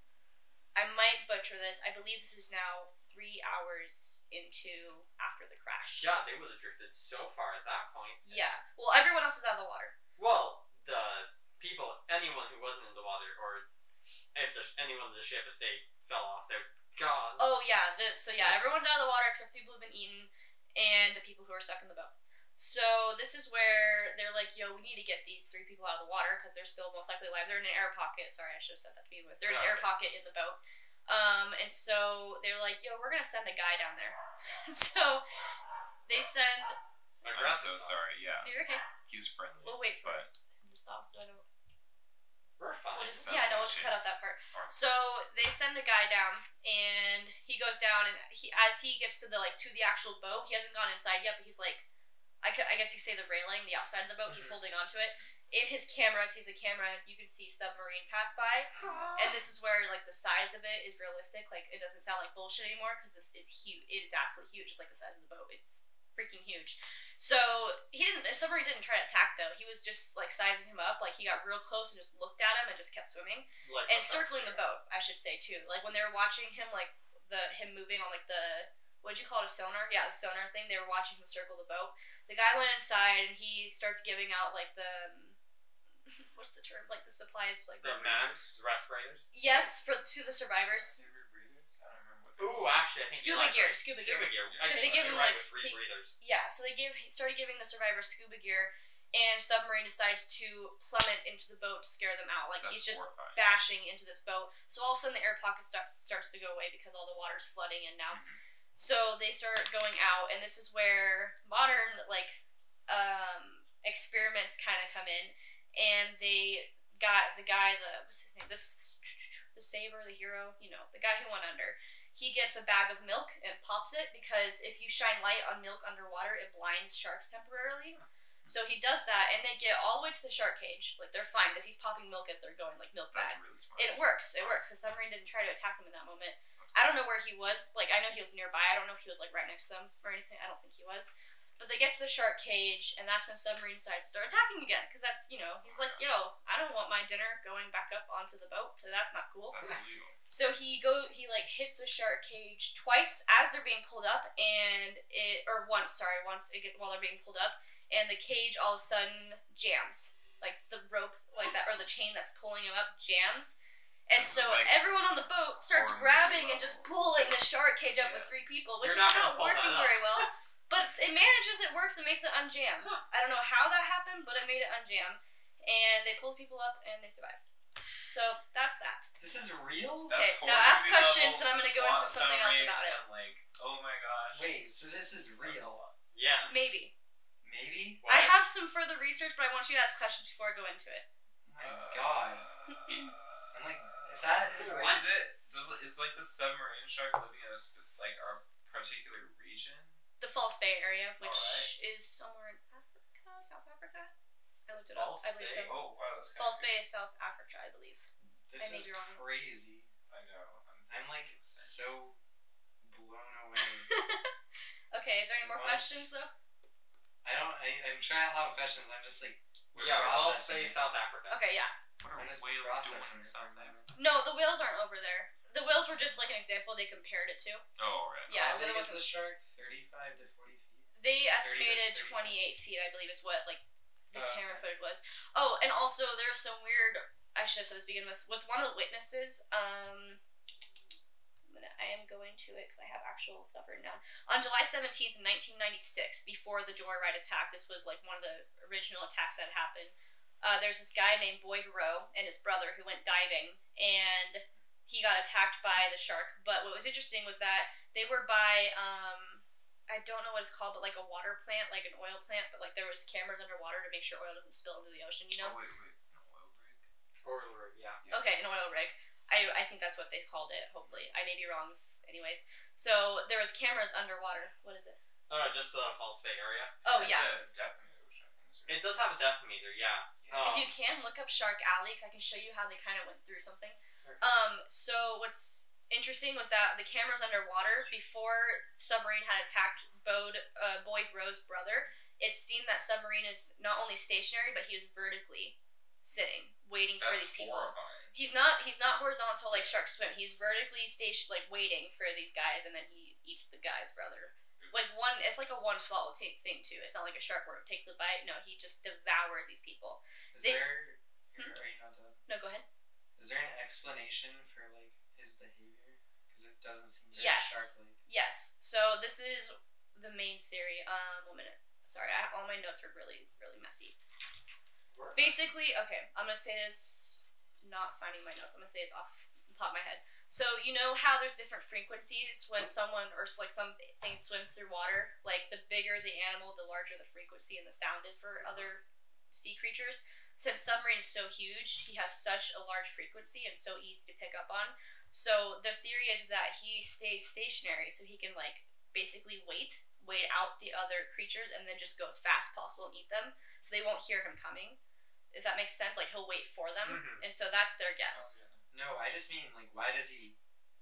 I might butcher this. I believe this is now three hours into after the crash. Yeah, they would have drifted so far at that point. Yeah. Well, everyone else is out of the water. Well, the people, anyone who wasn't in the water, or if there's anyone in the ship, if they fell off, they're gone. Oh yeah. The, so yeah, everyone's out of the water except for people who've been eaten and the people who are stuck in the boat. So this is where they're like, yo, we need to get these three people out of the water because they're still most likely alive. They're in an air pocket. Sorry, I should have said that to begin with. They're in an air pocket in the boat. Um, and so they're like, yo, we're gonna send a guy down there. So they send. I'm Aggressive. so sorry. Yeah, You're okay. he's friendly. We'll wait for but him to stop so I don't. We're fine. We'll just Sounds yeah, no, we'll like just cut out chase. that part. Alright. So they send a guy down, and he goes down, and he as he gets to the like to the actual boat, he hasn't gone inside yet, but he's like, I, could, I guess you could say the railing, the outside of the boat. He's Mhm. holding onto it. In his camera, because he's a camera, you can see submarine pass by, and this is where like the size of it is realistic. Like it doesn't sound like bullshit anymore because this it's huge. It is absolutely huge. It's like the size of the boat. It's freaking huge. So he didn't. The submarine didn't try to attack though. He was just like sizing him up. Like he got real close and just looked at him and just kept swimming Like and what's circling the upstairs. boat. I should say too. Like when they were watching him, like the him moving on like the. What'd you call it, a sonar? Yeah, the sonar thing. They were watching him circle the boat. The guy went inside and he starts giving out like the um, what's the term? Like the supplies, like The masks, respirators. yes, for to the survivors. Super breathers? I don't remember what they Ooh, actually, I think Scuba you're right. gear, scuba gear. Scuba gear. I 'Cause think they give you're them, right like, with he- rebreathers. Yeah, so they give he started giving the survivors scuba gear, and submarine decides to plummet into the boat to scare them out. Like That's he's just horrifying. bashing into this boat. So all of a sudden the air pocket starts starts to go away because all the water's flooding in now. So they start going out, and this is where modern like um, experiments kind of come in, and they got the guy, the what's his name, this the saver, the hero, you know, the guy who went under. He gets a bag of milk and pops it because if you shine light on milk underwater, it blinds sharks temporarily. So he does that, and they get all the way to the shark cage. Like they're fine because he's popping milk as they're going, like milk That's bags. really smart. It works. It works. The submarine didn't try to attack them in that moment. That's I don't know where he was. Like, I know he was nearby. I don't know if he was, like, right next to them or anything. I don't think he was. But they get to the shark cage, and that's when submarine decides to start attacking again. Because that's, you know, he's like, yo, I don't want my dinner going back up onto the boat. That's not cool. That's illegal. So he go he like hits the shark cage twice as they're being pulled up, and it or once sorry once it get, while they're being pulled up, and the cage all of a sudden jams, like the rope like that or the chain that's pulling him up jams, and This so is like everyone on the boat starts horror grabbing movie and just level. pulling the shark cage up Yeah. with three people, which You're is not gonna not pull that working up. very well. But it manages, it works, it makes it unjam. I don't know how that happened, but it made it unjam, and they pulled people up and they survive. So that's that. This is real? That's Okay, now horror ask movie questions, level then I'm gonna go plot into something else summary, about it. and like, oh my gosh. Wait, so this is That's a real? lot. Yes. Maybe. Maybe? What? I have some further research, but I want you to ask questions before I go into it. Oh my god. I'm like, if that is real. Is it? Does it, is like the submarine shark living in a sp- like our particular region? The False Bay area, which Alright. is somewhere in Africa, South Africa. I looked it up. False I believe Bay? so. Oh wow, that's kind False Bay is South Africa, I believe. This I may is be wrong. crazy. I know. I'm, I'm like insane. so blown away. Okay, is there any more What? questions though? I don't. I, I'm sure I have a lot of questions. I'm just like. Yeah, False processing Bay, it. South Africa. Okay, yeah. What are I'm just whales processing doing it. South Africa? No, the whales aren't over there. The whales were just like an example they compared it to. Oh right. Yeah, How but big it is wasn't. the shark? Thirty-five to forty feet. They estimated thirty. twenty-eight feet, I believe, is what like the Oh, camera okay. footage was. Oh, and also there's some weird. I should have said this to begin with. With one of the witnesses, um, I'm gonna, I am going to it because I have actual stuff written down. On July seventeenth, nineteen ninety-six, before the Joyride attack, this was like one of the original attacks that happened. Uh, there's this guy named Boyd Rowe and his brother who went diving, and he got attacked by the shark. But what was interesting was that they were by um, I don't know what it's called, but like a water plant, like an oil plant, but like there was cameras underwater to make sure oil doesn't spill into the ocean, you know? Oh wait, wait, an oil rig. Or, yeah. Okay, an oil rig. I, I think that's what they called it, hopefully. I may be wrong, anyways. So there was cameras underwater. What is it? Uh, just the False Bay area. Oh, It's yeah. a death in the ocean, I think. Is It does have a depth meter, yeah. If Um, you can, look up Shark Alley, 'cause I can show you how they kind of went through something. Okay. Um, so what's interesting was that the camera's underwater. Before submarine had attacked Boyd, uh, Boyd Rowe's brother, it's seen that submarine is not only stationary, but he is vertically sitting, waiting for That's these people. horrifying. He's not he's not horizontal like sharks swim. He's vertically station like waiting for these guys, and then he eats the guy's brother. Like one, it's like a one swallow t- thing too. It's not like a shark where it takes a bite. No, he just devours these people. Is They- there? Hmm? Are you not done? No, go ahead. Is there an explanation for like his behavior? Because it doesn't seem very Yes. shark-like. Yes. So this is the main theory. Um, one minute. Sorry, I, all my notes are really really messy. Basically, okay, I'm gonna say this. Not finding my notes. I'm gonna say this off the top of my head. So you know how there's different frequencies when someone or like something swims through water. Like the bigger the animal, the larger the frequency and the sound is for other sea creatures. Since submarine is so huge, he has such a large frequency and so easy to pick up on. So the theory is that he stays stationary so he can like basically wait, wait out the other creatures and then just go as fast as possible and eat them so they won't hear him coming. If that makes sense, like he'll wait for them, Mhm. and so that's their guess. No, I just mean like, why does he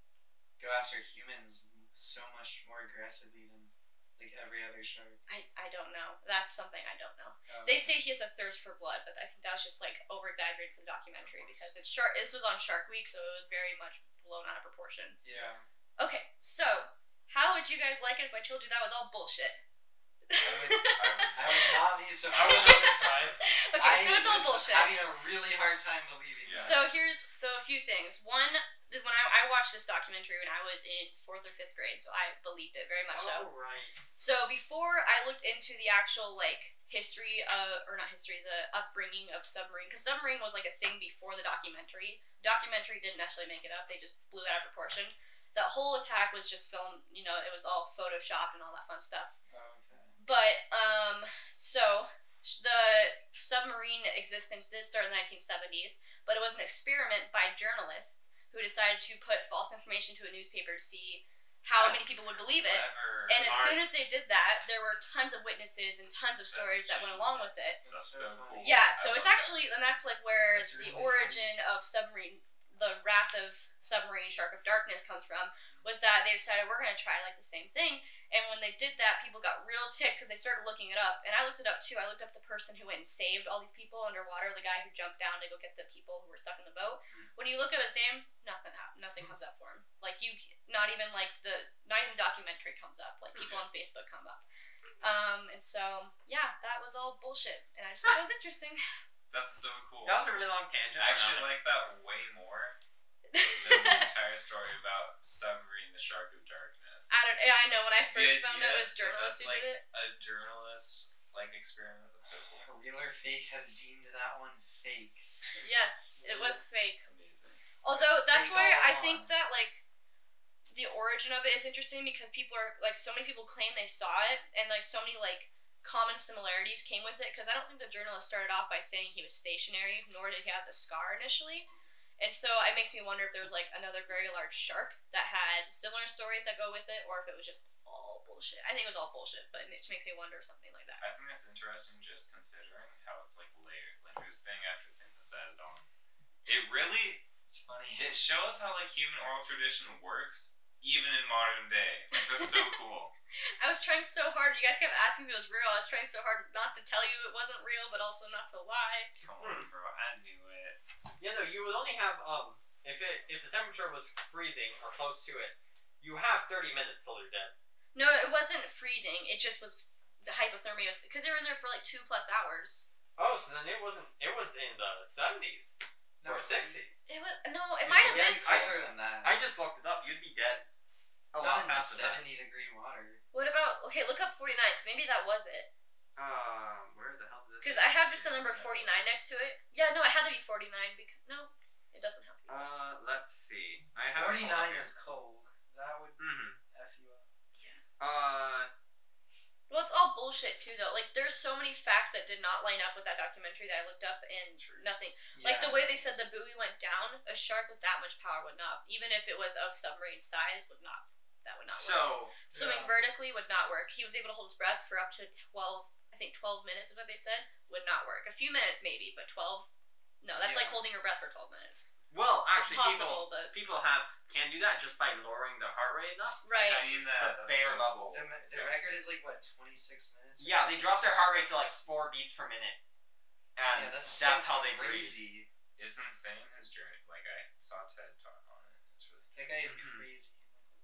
go after humans so much more aggressively than like every other shark? I, I don't know. That's something I don't know. Oh, They say he has a thirst for blood, but I think that was just like over exaggerated for the documentary because it's shark. This was on Shark Week, so it was very much blown out of proportion. yeah. Okay, so how would you guys like it if I told you that was all bullshit? I would, I would not be I surprised. was surprised. Okay, so I it's all was bullshit. having a really hard time believing Yeah. that. So here's so a few things. One, th- when I, I watched this documentary when I was in fourth or fifth grade, so I believed it very much so. Oh, right. So before I looked into the actual like history of or not history, the upbringing of submarine, because submarine was like a thing before the documentary. Documentary didn't necessarily make it up; they just blew it out of proportion. That whole attack was just filmed. You know, it was all photoshopped and all that fun stuff. Oh, okay. But um, so sh- the submarine existence did start in the nineteen seventies, but it was an experiment by journalists who decided to put false information to a newspaper to see how many people would believe it. Whatever. And as Smart. soon as they did that, there were tons of witnesses and tons of stories that went along with it. That's so cool. Yeah, I so love it's that. actually, and that's like where That's the really origin of submarine, the Wrath of Submarine Shark of Darkness comes from, was that they decided we're going to try like the same thing. And when they did that, people got real ticked because they started looking it up. And I looked it up too. I looked up the person who went and saved all these people underwater, the guy who jumped down to go get the people who were stuck in the boat. When you look up his name, nothing hap- nothing comes up for him. Like you, not even like the, not even the documentary comes up. Like people on Facebook come up. Um, and so, yeah, that was all bullshit. And I just thought it was interesting. That's so cool. That was a really long tangent. I actually like that way more than the entire story about Submarine, the Shark of Darkness. I don't. Yeah, I know. When I The first found out idea it was that journalists who that's, like, did it. A journalist like experiment. That's so cool. Real or Fake has deemed that one fake. Yes, it was fake. Amazing. Although that's fake where all I along. think that like the origin of it is interesting because people are like so many people claim they saw it and like so many like common similarities came with it because I don't think the journalist started off by saying he was stationary, nor did he have the scar initially. And so it makes me wonder if there was like another very large shark that had similar stories that go with it, or if it was just all bullshit. I think it was all bullshit, but it just makes me wonder if something like that. I think that's interesting just considering how it's like layered, like this thing after thing that's added on. It really, It's funny. it shows how like human oral tradition works even in modern day. Like that's so cool. I was trying so hard. You guys kept asking if it was real. I was trying so hard not to tell you it wasn't real, but also not to lie. Come on, bro, I knew it. Yeah, no, you would only have, um, if it if the temperature was freezing or close to it, you have thirty minutes till they're dead. No, it wasn't freezing. It just was the hypothermia because they were in there for like two plus hours. Oh, so then it wasn't, it was in the seventies or sixties. It was no. It might have Yeah, been. you- fr- Higher than that. I just looked it up, you'd be dead. A Not lot in faster than that. seventy degree water. What about okay? Look up forty-nine because maybe that was it. Um, where the hell did this? Because I have just the number forty-nine next to it. Yeah, no, it had to be forty-nine. Because no, it doesn't have to be. Uh, let's see. I have it Forty-nine all is cold. That would Mm-hmm. f you up. Uh, Well, it's all bullshit too, though. Like, there's so many facts that did not line up with that documentary that I looked up, and nothing. Like the way they said the buoy went down, a shark with that much power would not, even if it was of submarine size, would not. That would not work. so Swimming Yeah. vertically would not work. He was able to hold his breath for up to twelve. I I think twelve minutes is what they said, would not work. A few minutes maybe, but twelve, no, that's Yeah. like holding your breath for twelve minutes. Well, It's actually, possible, people but people have can do that just by lowering their heart rate enough. right. I've seen that. The That's bare so level. cool. The, the Yeah. record is like what twenty-six minutes. or Yeah, they something? drop their heart rate to like four beats per minute, and Yeah, that's that's so how they breathe. crazy. It's insane, his journey. Like, I saw TED talk on it. It's really That guy is Mhm. crazy.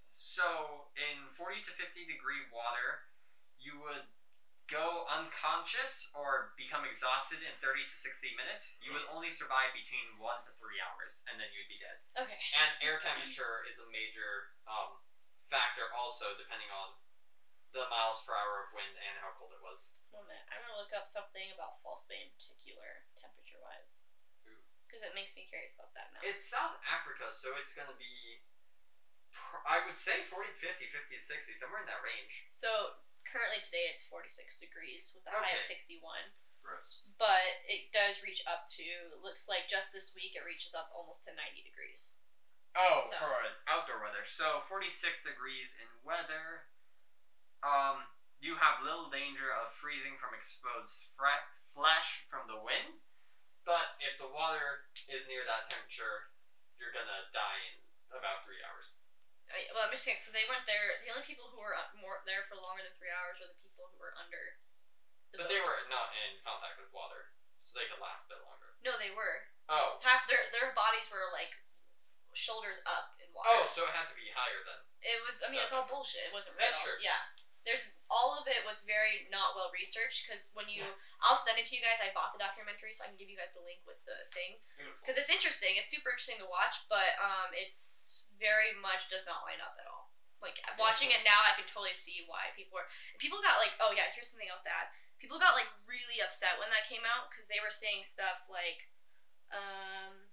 So, in forty to fifty degree water, you would go unconscious or become exhausted in thirty to sixty minutes. You would only survive between one to three hours, and then you'd be dead. Okay. And air temperature is a major um, factor also, depending on the miles per hour of wind and how cold it was. One minute. I'm gonna look up something about False Bay in particular, temperature wise. Ooh. Because it makes me curious about that now. It's South Africa, so it's going to be, pr- I would say forty to fifty, fifty to sixty, somewhere in that range. So currently today it's forty-six degrees with a high of Okay. sixty-one. gross. But it does reach up to, looks like just this week it reaches up almost to ninety degrees. Oh, So- for outdoor weather. So forty-six degrees in weather. Um, you have little danger of freezing from exposed fre- flesh from the wind. But if the water is near that temperature, you're gonna die in about three hours. I, well, I'm just saying, so they weren't there. The only people who were uh, more there for longer than three hours were the people who were under the But boat. they were not in contact with water, so they could last a bit longer. No, they were. Oh. Half their their bodies were like shoulders up in water. Oh, so it had to be higher then. It was. I mean, it's all bullshit. It wasn't real. That's true. Yeah. There's all of it was very not well researched because when you, I'll send it to you guys. I bought the documentary, so I can give you guys the link with the thing Beautiful. because it's interesting. It's super interesting to watch, but um, it's very much does not line up at all. Like watching it now, I can totally see why people were. People got like, oh yeah, here's something else to add. People got like really upset when that came out because they were saying stuff like, um,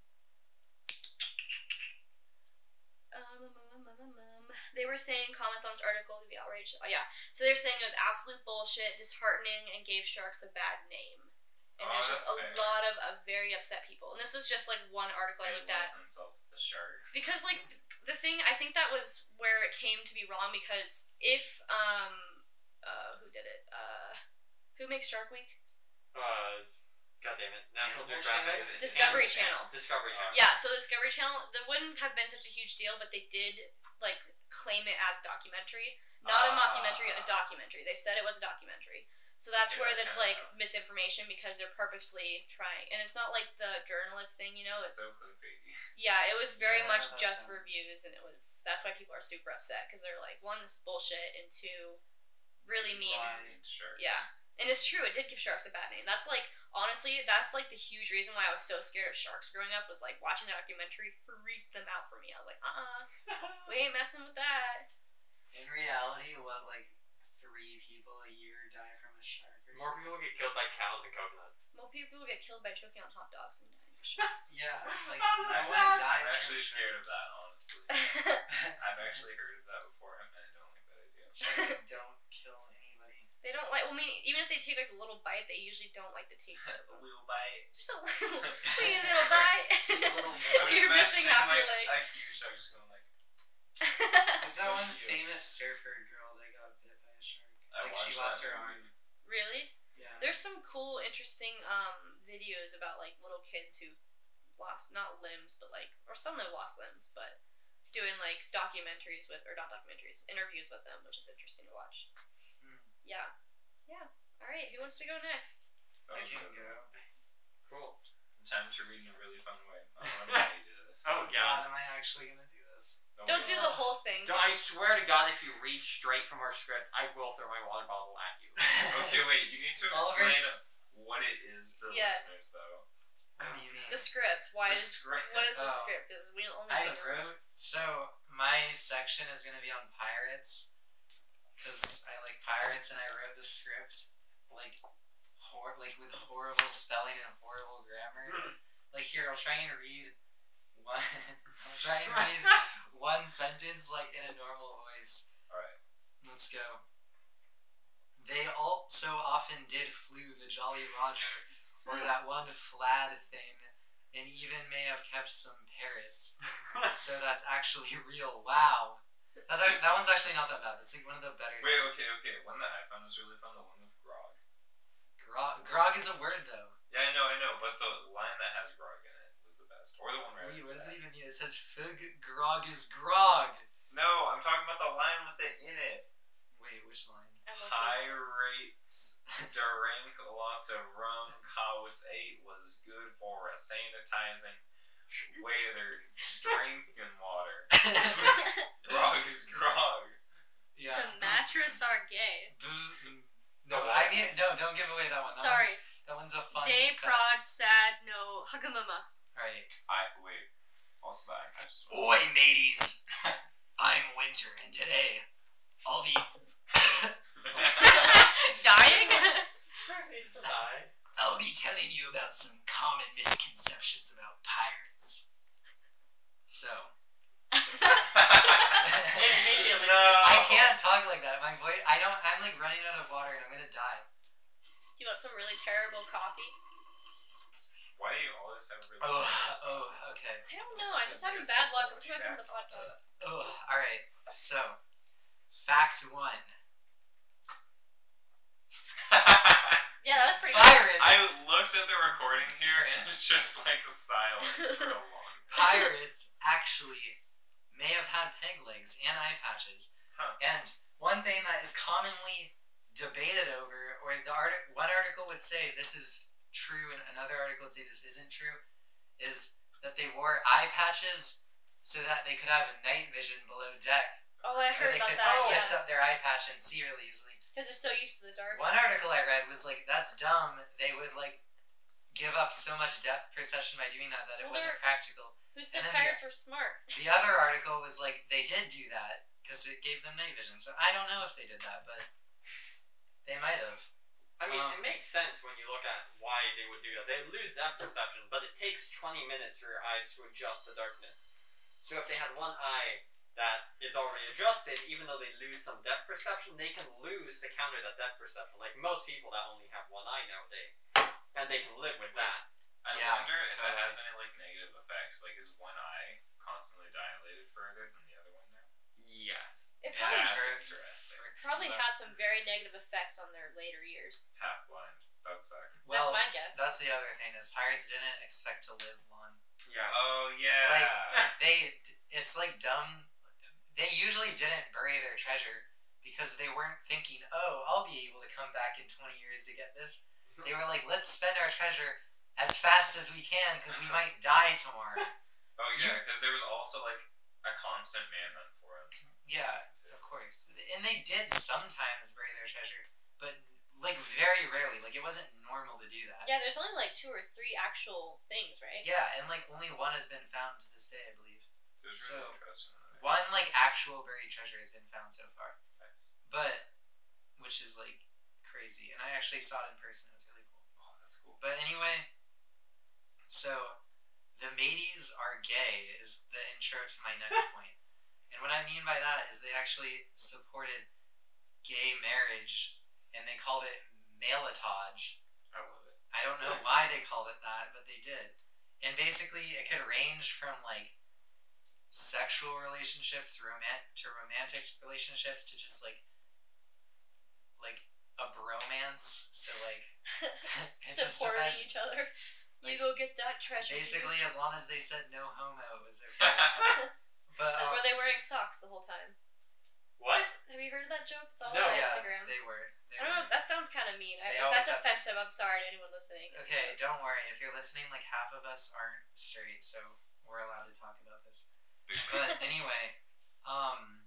um, um, um, um, um, they were saying comments on this article to be outraged. Oh yeah, so they're saying it was absolute bullshit, disheartening, and gave sharks a bad name. And Oh, there's just a that's fair. lot of, of very upset people. And this was just like one article I They looked at. love themselves the sharks. Because like the thing, I think that was where it came to be wrong. Because if um, uh, who did it? Uh, who makes Shark Week? Uh, God damn it. National Animal Geographic? Channel? Discovery Animal Channel. Discovery Channel. Yeah, so the Discovery Channel, that wouldn't have been such a huge deal, but they did like claim it as documentary, not a Ah. mockumentary, a documentary. They said it was a documentary. So that's Okay, where that's that's like kinda- misinformation because they're purposely trying, and it's not like the journalist thing, you know. It's It's so clickbaity. yeah, it was very Yeah, much that's just how- reviews, and it was that's why people are super upset because they're like, one, this is bullshit, and two, really mean. Why? Sharks. Yeah. And it's true, it did give sharks a bad name. That's like, honestly, that's like the huge reason why I was so scared of sharks growing up was like watching the documentary freaked them out for me. I was like, uh uh we ain't messing with that. In reality, what like three people a year die from a shark or More something? people get killed by cows and coconuts. More people get killed by choking on hot dogs and dying of sharks. Yeah, like I'm no sad. one I'm dies. actually from scared of sharks. that, honestly. I've actually heard of that before, and I don't like that idea. Sharks don't kill anybody. They don't like, well, I mean, even if they take like a little bite, they usually don't like the taste of A it. little bite. Just a little, wee little bite. Take a little I'm just You're missing imagining, half like, your leg. a huge shark just going like. There's that So one cute. famous surfer girl that got bit by a shark. I Like she watched lost that her movie. arm. Really? Yeah. There's some cool, interesting um videos about like little kids who lost not limbs, but like, or some of them lost limbs, but doing like documentaries with, or not documentaries, interviews with them, which is interesting to watch. Hmm. Yeah, yeah. All right, who wants to go next? That I was can good. go. Cool. Time to read in a really fun way. I don't know how you do this. Oh, God, God. am I actually gonna do this? Don't do the whole thing. Do- I swear to God, if you read straight from our script, I will throw my water bottle at you. Okay, wait. You need to Oliver's- explain what it is to Yes. listeners, though. What do you mean? The script. Why The is script. what is the Oh. script? Because we only I know the word. wrote so my section is gonna be on pirates because I like pirates and I wrote the script like hor- like with horrible spelling and horrible grammar. Like here, I'll try and read one. I'll try and read one sentence like in a normal voice. Alright. Let's go. They all so often did flew the Jolly Roger or that one Flad thing, and even may have kept some parrots. So that's actually real. Wow. That's actually, that one's actually not that bad. That's like one of the better. Wait, sentences. okay, okay. One that I found was really fun, the one with Grog. grog. Grog is a word though. Yeah, I know, I know, but the line that has grog in it was the best. Or the one right Wait, after what does that. it even mean? It says fig grog is grog. No, I'm talking about the line with it in it. Wait, which line? I'm looking High for- rates, drink lots of rum, Kawas eight was good for a sanitizing weather, drinking water. Grog is grog. Yeah. The mattress are gay. No, I need no. Don't give away that one. That Sorry. One's, that one's a fun. Day fact. prod sad no hagamama. Alright. I wait. Also, that I just Oi, mateys! I'm Winter, and today I'll be Dying? First needs to die. I'll be telling you about some common misconceptions about pirates. So Immediately. No. I can't talk like that. My voice. I don't. I'm like running out of water, and I'm gonna die. Do you want some really terrible coffee? Why do you always have really? Oh, oh, okay. I don't know. I'm just having bad luck. I'm trying to come to the podcast. Oh, all right. So, fact one: Yeah, that was pretty good. pirates. I looked at the recording here, and it's just like a silence for a long time. Pirates actually may have had peg legs and eye patches. Huh. And one thing that is commonly debated over, or the art- one article would say this is true and another article would say this isn't true, is that they wore eye patches so that they could have night vision below deck. Oh, I So heard they about could that. just Yeah. lift up their eye patch and see really easily. Because it's so used to the dark. One article I read was like, that's dumb. They would like give up so much depth perception by doing that that it Well, wasn't they're- practical. Who said And then pirates were smart? The other article was like they did do that because it gave them night vision. So I don't know if they did that, but they might have. I mean, Um, it makes sense when you look at why they would do that. They lose that perception, but it takes twenty minutes for your eyes to adjust to darkness. So if they had one eye that is already adjusted, even though they lose some depth perception, they can lose to counter that depth perception. Like most people that only have one eye nowadays, and they can live with that. I Yeah, wonder if totally. it has any like negative effects. Like, is one eye constantly dilated further than the other one now? Yes. It Yeah, probably that's sure. interesting. Freaks probably them had up. some very negative effects on their later years. Half blind. That would suck. Well, That's my guess. that's the other thing is pirates didn't expect to live long. Yeah. Oh yeah. Like they, it's like dumb. They usually didn't bury their treasure because they weren't thinking, oh, I'll be able to come back in twenty years to get this. They were like, let's spend our treasure as fast as we can because we might die tomorrow. oh yeah, because there was also like a constant manhunt for him. Yeah, of course. And they did sometimes bury their treasure, but like very rarely. Like it wasn't normal to do that. Yeah, there's only like two or three actual things, right? Yeah, and like only one has been found to this day, I believe. So it's really So, interesting. One like actual buried treasure has been found so far, Nice. but which is like crazy. And I actually saw it in person. It was really cool. Oh, that's cool. But anyway, so the mateys are gay is the intro to my next point. And what I mean by that is they actually supported gay marriage and they called it maletage. I love it. I don't know why they called it that, but they did. And basically it could range from like sexual relationships romant- to romantic relationships to just like like a bromance. So like it just Supporting depend- each other. You Like, go get that treasure. basically as long as they said no homo it was okay. But And um, were they wearing socks the whole time? What? Have you heard of that joke? It's all No. on yeah, Instagram. they were. They I don't know. were. That sounds kind of mean. I, They if always that's have- offensive, I'm sorry to anyone listening. It's- Okay, don't worry. If you're listening, like half of us aren't straight, so we're allowed to talk about this. But anyway, um,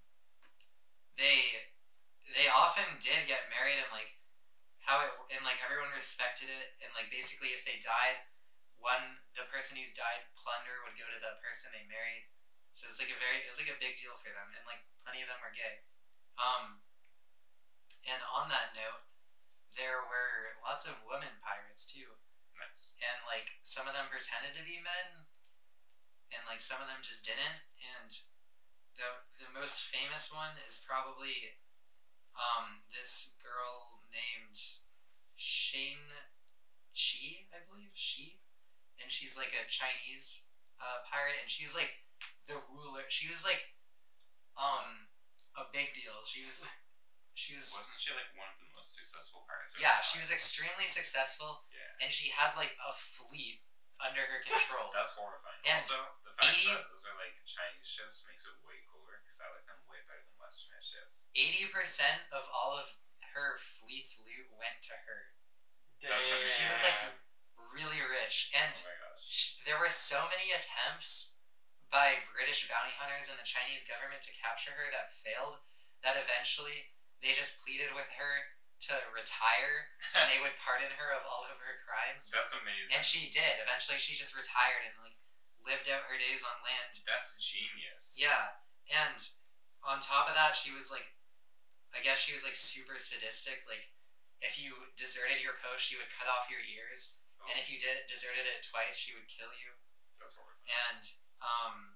they they often did get married and like how it and like everyone respected it and like basically if they died, one the person who's died plunder would go to the person they married. So it's like a very it was like a big deal for them and like plenty of them are gay. Um, and on that note, there were lots of women pirates too. Nice. And like some of them pretended to be men and like some of them just didn't. And the the most famous one is probably um this girl named Shane Chi, I believe. She. And she's like a Chinese uh, pirate and she's like the ruler. She was like um a big deal. She was she was Wasn't she like one of the most successful pirates? of yeah, all she time? was extremely successful, Yeah. and she had like a fleet under her control. That's horrifying. And also, the fact eighty that those are like Chinese ships makes it way cooler because I like them way better than Westernized ships. Eighty percent of all of her fleet's loot went to her. That's Damn. She was like really rich, and Oh my gosh. sh- there were so many attempts by British bounty hunters and the Chinese government to capture her that failed, that eventually they just pleaded with her to retire, and they would pardon her of all of her crimes. That's amazing. And she did. Eventually, she just retired and like lived out her days on land. That's genius. Yeah, and on top of that, she was like, I guess she was like super sadistic. Like, if you deserted your post, she would cut off your ears, Oh, and if you did deserted it twice, she would kill you. that's horrifying. And um,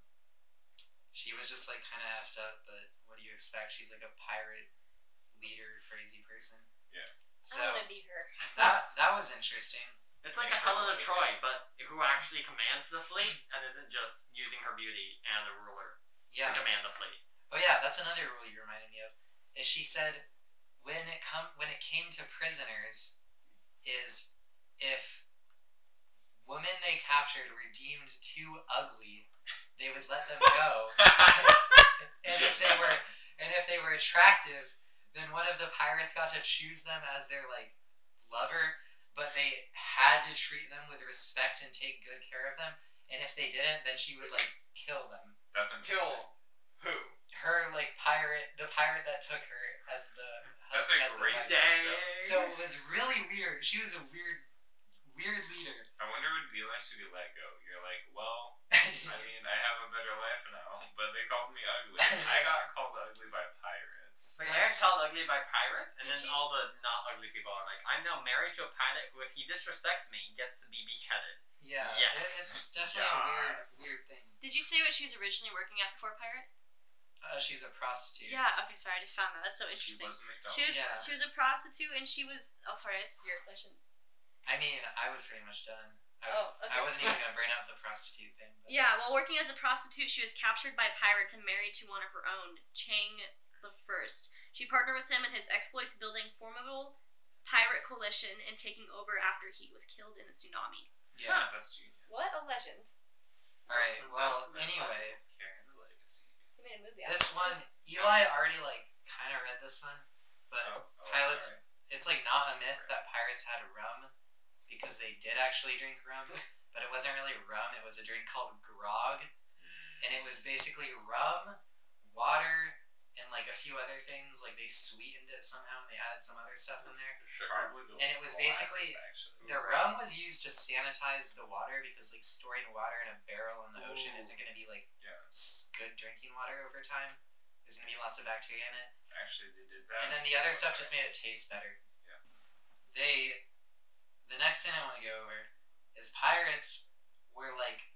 she was just like kind of effed up. But what do you expect? She's like a pirate leader, crazy person. Yeah. So I want to be her. that that was interesting. It's like Makes a Helena her Troy, amazing. but who actually commands the fleet and isn't just using her beauty and a ruler Yeah. to command the fleet. Oh yeah, that's another rule you reminded me of. Is she said when it come when it came to prisoners, is if women they captured were deemed too ugly, they would let them go. and if they were and if they were attractive, then one of the pirates got to choose them as their like lover, but they had to treat them with respect and take good care of them. And if they didn't, then she would like kill them. That's amazing. Kill who? Her like pirate, the pirate that took her as the That's a as the great vessel. system. So it was really weird. She was a weird, weird leader. I wonder what it'd be like to be let go. You're like, well, I mean, I have a better life now, but they called me ugly. I got called ugly by pirates. But That's- they're called ugly by pirates, and Did then you- all the not ugly people are like, I'm now married to a pirate who, if he disrespects me, gets to be beheaded. yeah, Yes. it- it's definitely a weird, Yes. weird thing. Did you say what she was originally working at before Pirate? Uh, she's a prostitute. Yeah. Okay. Sorry, I just found that. That's so She interesting. was a McDonald's. She was Yeah. she was a prostitute, and she was. Oh, sorry, this is yours. I shouldn't. I mean, I was pretty much done. I, Oh, okay. I wasn't even gonna bring up the prostitute thing. But Yeah, while working as a prostitute, she was captured by pirates and married to one of her own, Chang the First. She partnered with him in his exploits, building formidable pirate coalition and taking over after he was killed in a tsunami. yeah. That's genius. What a legend! All right. Well, That's- anyway, Karen's legacy. He made a movie. out this of it. one, Eli already like kind of read this one, but Oh, oh, pilots. sorry. It's like not a myth that pirates had rum, because they did actually drink rum, but it wasn't really rum. It was a drink called grog, Mm. and it was basically rum, water, and like a few other things. Like they sweetened it somehow, and they added some other stuff in there. Probably the And it was molasses, basically- actually. The rum was used to sanitize the water, because like storing water in a barrel in the ocean Ooh. isn't going to be like Yeah, s- good drinking water over time. There's going to be lots of bacteria in it. actually, they did that. And then the other Oh, stuff sorry. just made it taste better. Yeah. They, the next thing I want to go over is pirates were like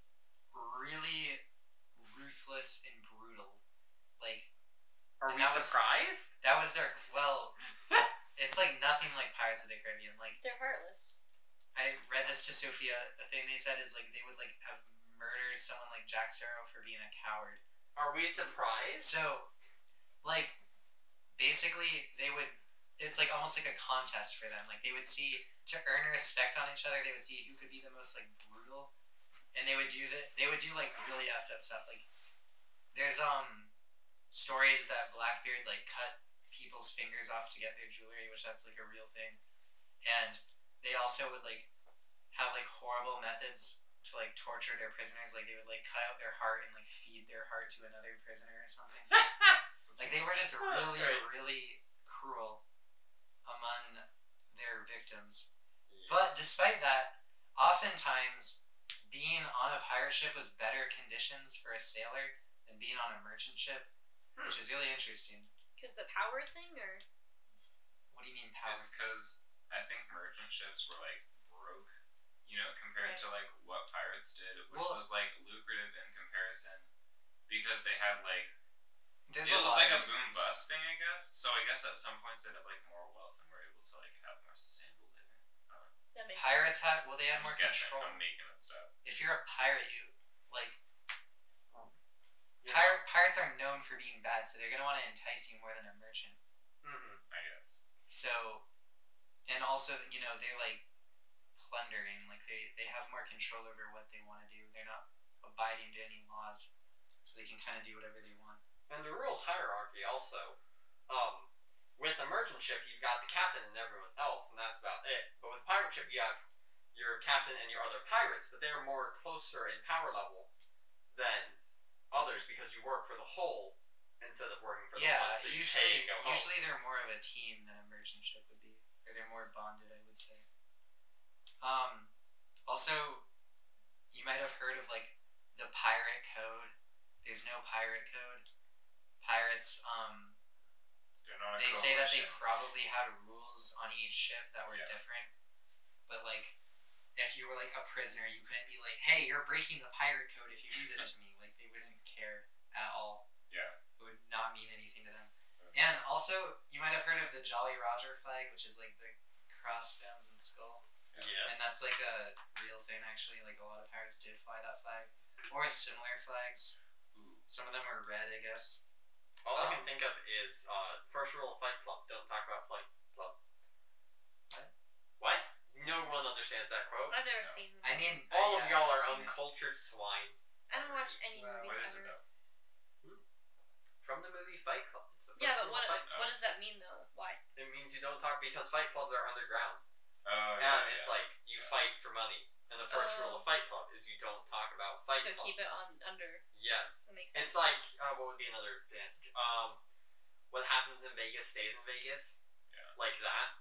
really ruthless and brutal. Like Are And we that was- surprised? that was their well. It's like nothing like Pirates of the Caribbean. Like They're heartless. I read this to Sophia. The thing they said is like they would like have murdered someone like Jack Sparrow for being a coward. Are we surprised? So, like, basically, they would. It's like almost like a contest for them. Like they would see to earn respect on each other. They would see who could be the most like brutal, and they would do that. They would do like really effed up stuff. Like there's um stories that Blackbeard like cut people's fingers off to get their jewelry, which that's like a real thing, and they also would like have like horrible methods to like torture their prisoners. Like they would like cut out their heart and like feed their heart to another prisoner or something. Like they were just Oh, that's really, great. really cruel among their victims. But despite that, oftentimes being on a pirate ship was better conditions for a sailor than being on a merchant ship, which is really interesting. Because the power thing, or What do you mean power? It's because I think merchant ships were like broke, you know, compared to like what pirates did, which Well- was like lucrative in comparison because they had like There's it a was lot like a of boom reasons. bust thing, I guess. So I guess at some points they'd have like more wealth and were able to like have more sustainable living. that makes Pirates had well, they had I'm more just guessing. control. I'm making up stuff. If you're a pirate, you like Yeah. pirate pirates are known for being bad, so they're gonna want to entice you more than a merchant. Mm-hmm. I guess. So, and also, you know, they're like plundering. Like they they have more control over what they want to do. They're not abiding to any laws, so they can kind of do whatever they want. And the rule hierarchy also. Um, with a merchant ship, you've got the captain and everyone else, and that's about it. But with a pirate ship, you have your captain and your other pirates, but they're more closer in power level than others because you work for the whole instead of working for the Yeah, one. So you usually pay and go home. usually they're more of a team than a merchant ship would be, or they're more bonded, I would say. Um, also, you might have heard of like the pirate code. There's no pirate code. Pirates, um, They're not a they say that they coalition. probably had rules on each ship that were Yeah. different, but like, if you were like a prisoner, you couldn't be like, "Hey, you're breaking the pirate code if you do this to me." Like, they wouldn't care at all. Yeah. It would not mean anything to them. And also, you might have heard of the Jolly Roger flag, which is like the crossbones and skull. Yes. And that's like a real thing, actually. Like, a lot of pirates did fly that flag. Or similar flags. Ooh. Some of them were red, I guess. All I Um, can think of is uh, first rule of Fight Club: don't talk about Fight Club. What? What? No one understands that quote. I've never No. seen I them. mean, All I, of yeah, y'all I've are seen it. uncultured swine. I don't watch any Wow. movies What is it ever. though? From the movie Fight Club. It's the first Yeah, but rule what of Fight Club. what does that mean though? Why? It means you don't talk because Fight Clubs are underground. Oh, and yeah, it's yeah. like you Yeah. fight for money. And the first Oh. rule of Fight Club is you don't talk about Fight so Club. keep it on under. Yes. That makes sense. It's like uh, what would be another advantage? Um, what happens in Vegas stays in Vegas. Yeah. Like that.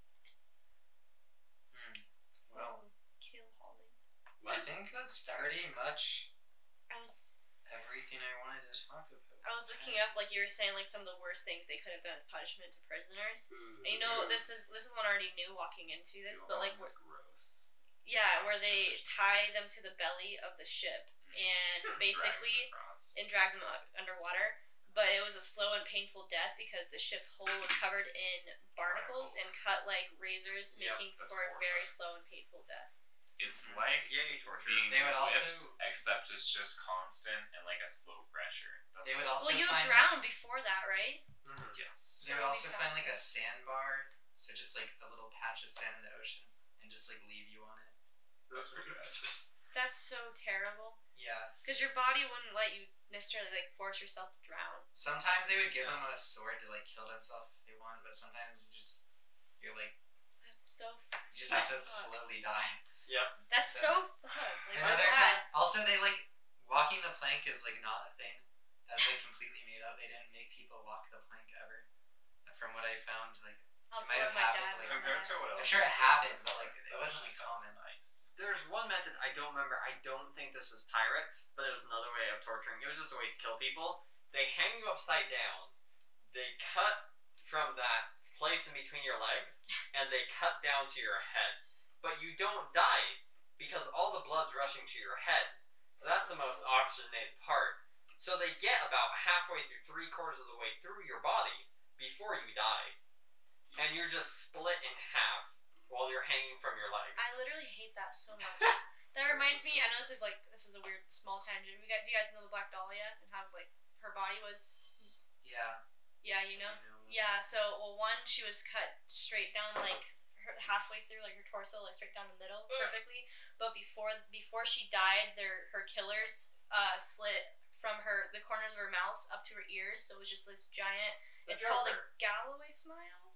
Hmm. Well, Kill Holly. I think that's pretty much I was everything I wanted to talk about. I was looking up like you were saying like some of the worst things they could have done as punishment to prisoners. And you know this is this is one I already knew walking into this, but like was gross. yeah, where they tie them to the belly of the ship and basically and drag them u- underwater. But it was a slow and painful death because the ship's hull was covered in barnacles and Barnacles. cut like razors, Yep, making that's for a very horrifying. slow and painful death. It's like Yay, torture. being They would whipped, also- except it's just constant and like a slow pressure. That's They would what- also Well, you find drown before that, right? Mm-hmm. Yes. They So would also we find found like a sandbar, so just like a little patch of sand in the ocean, and just like leave you on it. That's pretty bad. That's so terrible. Yeah. Because your body wouldn't let you necessarily like force yourself to drown. Sometimes they would give them a sword to like kill themselves if they want, but sometimes you just you're like That's so. you just have to fucked. slowly die. Yep. That's So- so fucked. Like Another my time, dad. also they like walking the plank is like not a thing. That's like completely made up. They didn't make people walk the plank ever. From what I found, like I'll it tell might have my happened, dad. like, about Compared that. to what else? I'm sure it there is, happened, but like that it wasn't like just sounds common. Nice. There's one method I don't remember. I don't think this was pirates, but it was another way of torturing. It was just a way to kill people. They hang you upside down. They cut from that place in between your legs, and they cut down to your head. But you don't die because all the blood's rushing to your head. So that's the most oxygenated part. So they get about halfway through, three quarters of the way through your body before you die, and you're just split in half while you're hanging from your legs. I literally hate that so much. That reminds me. I know this is like this is a weird small tangent. We got. Do you guys know the Black Dahlia and how like her body was? Yeah. Yeah, you know. You know. Yeah. So well, one she was cut straight down like her halfway through like her torso like straight down the middle perfectly. But before before she died, their her killers uh slit from her the corners of her mouths up to her ears. So it was just this giant. The It's called a Joker. Galloway smile.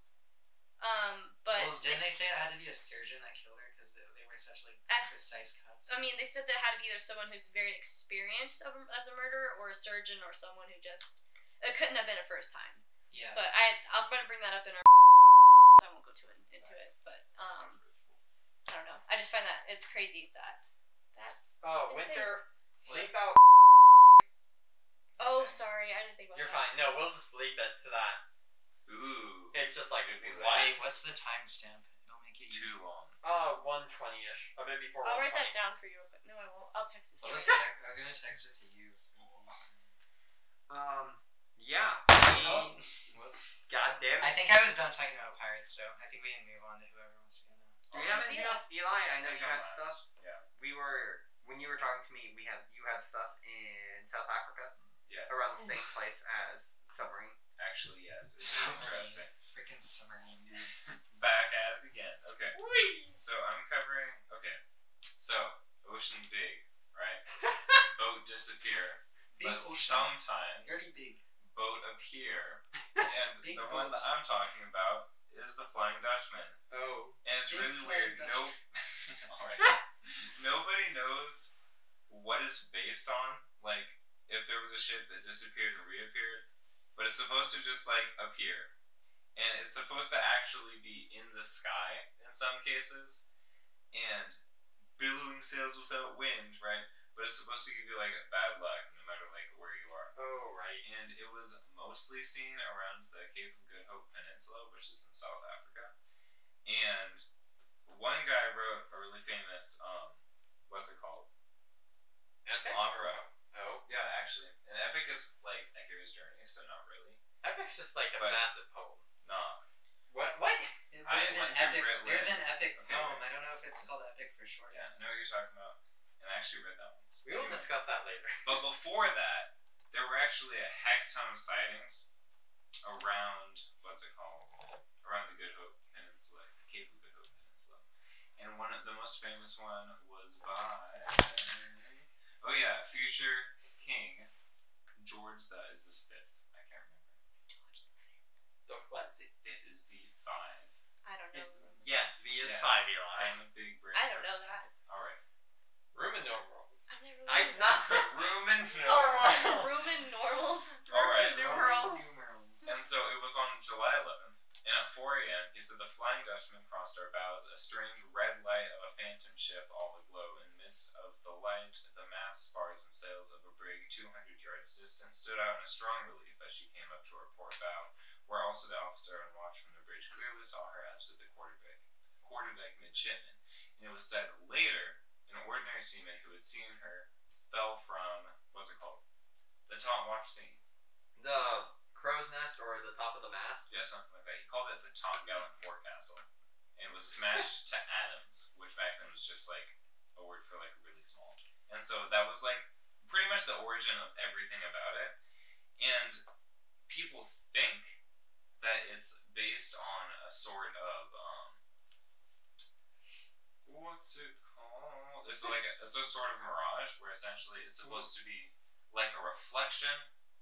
Um, but Well, didn't they say it had to be a surgeon that killed her because they, they were such like As- precise cuts? I mean, they said that it had to be either someone who's very experienced of, as a murderer or a surgeon or someone who just it couldn't have been a first time. Yeah. But I I'm gonna bring that up in our. I won't go too in, into it, Nice. but That um, sounds really cool. I don't know. I just find that it's crazy that that's. Oh, Insane. Winter, What? bleep out. Oh, sorry, I didn't think about You're that. fine. No, we'll just bleep it to that. Ooh. It's just like, It'd be what? Wait, what's the timestamp? It'll make it easy. Too long. Uh, one twenty-ish. A bit before I'll one write that twenty. down for you real quick. No, I won't. I'll text it to I'll you. just text, I was gonna text it to you. So. Um, yeah. Oh, whoops. God damn I it. think I was done talking about pirates, so I think we can move on to whoever wants to go now. Do we Also, have see anything that. else? Eli, I know I you got had last. stuff. Yeah. We were, when you were talking to me, we had, you had stuff in South Africa. Yes. Around the same place as Submarine. Actually, yes. It's Submarine. interesting. Freaking submarine, dude. Back at it again. Okay. Whee! So I'm covering. Okay. So ocean big, right? Boat disappear. Big but ocean. sometime Very big. boat appear, and Big the one boat. that I'm talking about is the Flying Dutchman. Oh. And it's Big really Flying weird. No, Alright. Nobody knows what it's based on. Like, if there was a ship that disappeared and reappeared, but it's supposed to just like appear, and it's supposed to actually be in the sky in some cases, and billowing sails without wind, right? But it's supposed to give you like bad luck no matter like where you are. Oh, right. And it was mostly seen around the Cape of Good Hope Peninsula, which is in South Africa. And one guy wrote a really famous, um, what's it called? Epic? Opera. Oh. Yeah, actually. An epic is like a hero's journey, so not really. Epic's just like a But- massive poem. Nah. What? What? It- I There's an went to epic. Rit Lit. There's an epic Okay. poem. I don't know if it's called epic for short. Yeah, I know what you're talking about. And I actually read that once. We will Anyway. discuss that later. But before that, there were actually a heck ton of sightings around, what's it called? Around the Good Hope Peninsula, the Cape of Good Hope Peninsula. And one of the most famous one was by, oh yeah, future king George the, is this fifth? I can't remember. George the Fifth. The what? Is it fifth is V five? I don't know. It's, yes, V is Yes. five, Eli. I'm a big brain I don't know person. that. Alright. Roman numerals. I've never. I'm learned not. Roman Numerals. Roman normals. Alright. Numerals. Numerals. And so it was on July eleventh, and at four a.m., he said the Flying Dutchman crossed our bows, a strange red light of a phantom ship all aglow. In the midst of the light, the mast, spars, and sails of a brig two hundred yards distant stood out in a strong relief as she came up to our port bow, where also the officer on watch from the bridge clearly saw her, as did the quarterdeck, quarterdeck midshipman. And it was said later, an ordinary seaman who had seen her fell from, what's it called? The top watch thingy. The crow's nest or the top of the mast. Yeah, something like that. He called it the top gallant forecastle, and was smashed to atoms, which back then was just like a word for like really small. And so that was like pretty much the origin of everything about it. And people think that it's based on a sort of um, what's it called? It's like a, it's a sort of mirage where essentially it's supposed to be like a reflection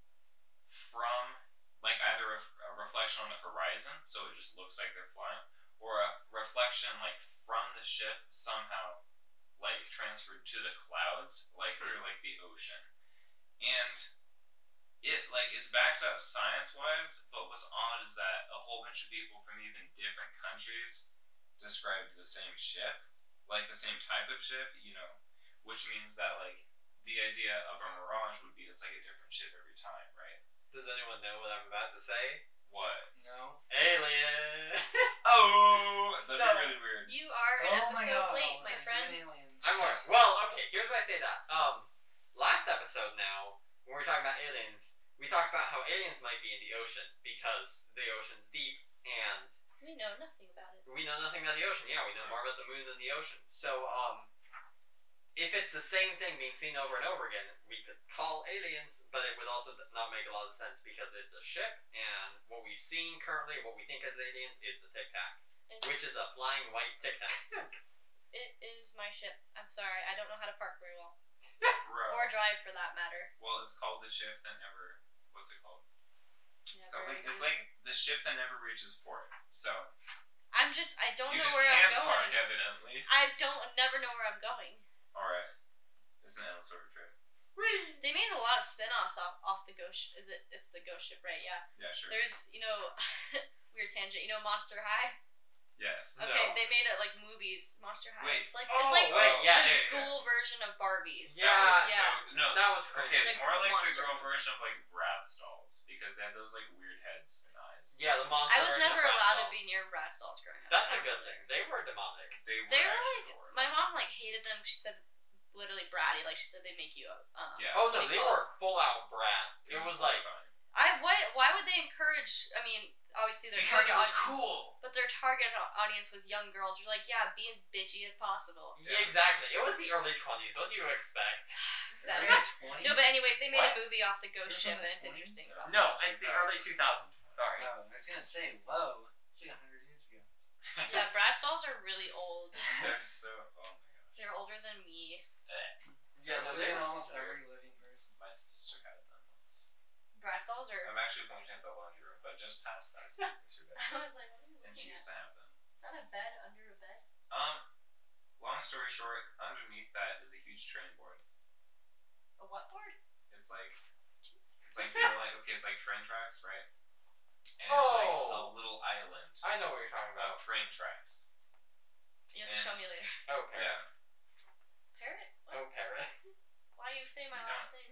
from like either a, a reflection on the horizon, so it just looks like they're flying, or a reflection like from the ship somehow like transferred to the clouds, like through like the ocean. And it like it's backed up science wise, but what's odd is that a whole bunch of people from even different countries described the same ship, like the same type of ship, you know, which means that like the idea of a mirage would be it's like a different ship every time, right? Does anyone know what I'm about to say? What? No. Alien. Oh, that'd So- be really weird. You are an Oh my episode god. late, my I'm friend. doing aliens. I'm more. Well, okay. Here's why I say that. Um, last episode now, when we were talking about aliens, we talked about how aliens might be in the ocean because the ocean's deep and We know nothing about it. we know nothing about the ocean. Yeah, we know more about the moon than the ocean. So, um, if it's the same thing being seen over and over again, we could call aliens, but it would also not make a lot of sense because it's a ship, and what we've seen currently, what we think as aliens, is the Tic Tac, It's, which is a flying white Tic Tac. it is my ship. I'm sorry, I don't know how to park very well, Bro. or drive for that matter. Well, it's called the ship that never. What's it called? It's, Never called, like, again. it's like the ship that never reaches port. So I'm just, I don't you know just where I'm can't park, going. evidently. I don't, never know where I'm going. All right, it's an endless sort of trip. They made a lot of spin-offs off, off the Ghost. Sh- is it? It's the Ghost Ship, right? Yeah. Yeah, sure. There's, you know, weird tangent. You know, Monster High. Yes. No. Okay, they made it like movies. Monster High. Wait. It's like Oh, it's like wait, the yes. Yeah, yeah, yeah. school version of Barbies. Yeah. That was Yeah. So, no. That was crazy. Okay, it's Like more like monster. the girl version of like Bratz dolls because they had those like weird heads and eyes. Yeah, the monster. I was version of never Bratz allowed to doll. be near Bratz dolls growing up. That's a Never. good thing. They were demonic. They were They were actually like horrible. my mom like hated them. She said literally bratty. Like she said they make you. Um, Yeah. Oh what no, do they you call were full out brat. It was like horrifying. I I why why would they encourage? I mean, obviously their Because target it was audience, cool. but their target au- audience was young girls. You're like, yeah, be as bitchy as possible. Yeah, exactly. It was the early twenties. What do you expect? It's better. twenties? No, but anyways, they made What? a movie off the ghost It was in ship, the and it's twenties? interesting about. No, it's the early two thousands. Sorry. Oh, I was gonna say, whoa, it's like a hundred years ago. Yeah, Bratz dolls are really old. They're so. Oh my gosh. They're older than me. Yeah, no, I've they seen were almost so every living person. My sister had them once. Bratz dolls are. I'm actually pointing at the laundry room, but just past that is her bed. I was like, what are you And looking she at? used to have them. Is that a bed under a bed? Um, long story short, underneath that is a huge train board. A what board? It's like, it's like you know, like okay, it's like train tracks, right? And it's like a Oh. little island I know what you're talking of about. train tracks. You have to show And- me later. Oh, parrot. Yeah. Parrot? What? Oh, parrot. Why you say my You last name?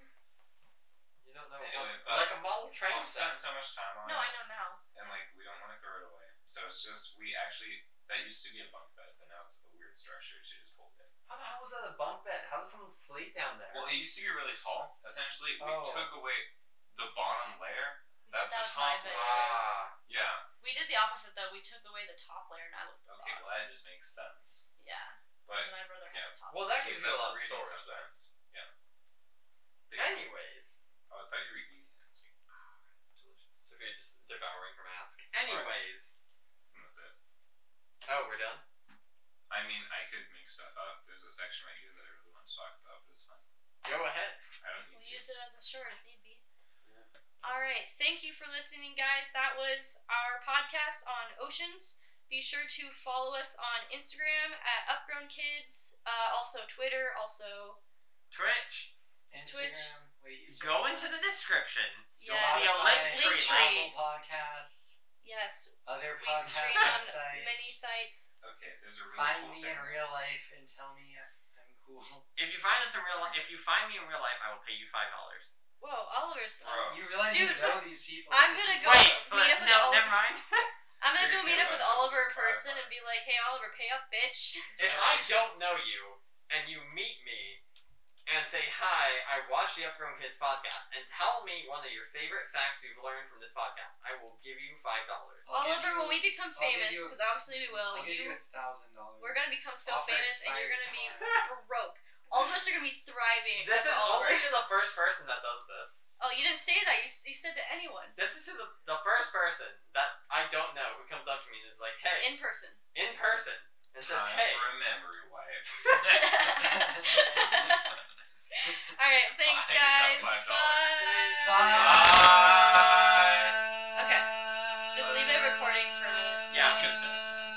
You don't know. Anyway, what- like a model train Mom spent set. so much time on No, it, I know now. and like we don't want to throw it away. So it's just we actually that used to be a bunk bed, but now it's a weird structure to just hold it. How the hell was that a bunk bed? How does someone sleep down there? Well, it used to be really tall. Essentially, we Oh. took away the bottom layer. We That's did the that with my top bed one. too. ah. Yeah. We did the opposite though. We took away the top layer and I was the Okay, bottom. well that just makes sense. Yeah. But And my brother had yeah. the top. Well, that use gives you a that lot for of reading storage there. sometimes. Yeah. Big- Anyways, Oh, I thought you were eating it. It's like, ah, delicious. Sophia just devouring her mask. Anyways. And that's it. Oh, we're done? I mean, I could make stuff up. There's a section right here that I really want to talk about, but it's fun. Go ahead. I don't need We'll to. use it as a short if need be. Alright, thank you for listening, guys. That was our podcast on oceans. Be sure to follow us on Instagram at Upgrown Kids, uh, also Twitter, also Twitch. Instagram. Wait, you said Go what? into the description. Yes. See a link Spotify, tree. Linktree. Apple Podcasts, yes, other we podcast stream on websites. many sites. Okay, there's a really Find cool me thing. in real life and tell me I'm cool. If you find us in real life, if you find me in real life, I will pay you five dollars. Whoa, Oliver's. Bro. You realize Dude, you know these people. I'm gonna go Wait, meet up with no, Oliver. never mind. I'm gonna go You're meet up gonna with watch Oliver these in person five and be bucks. like, "Hey, Oliver, pay up, bitch." If I don't know you and you meet me and say hi, I watched the Upgrown Kids podcast, and tell me one of your favorite facts you've learned from this podcast, I will give you five dollars. I'll give Oliver, you- when we become I'll give famous, you- because obviously we will, I'll give you you, a thousand dollars. we're gonna become so Offer famous, and you're expires gonna be tomorrow. broke. All of us are gonna be thriving, This except is for Oliver. only to the first person that does this. Oh, you didn't say that. You, s- you said to anyone This is to the, the first person that I don't know who comes up to me and is like, hey, in person. in person, and says, Time hey. for a memory wipe. All right, thanks, Bye. guys. Five Bye. dollars. Bye. Okay. Just leave it recording for me. Yeah.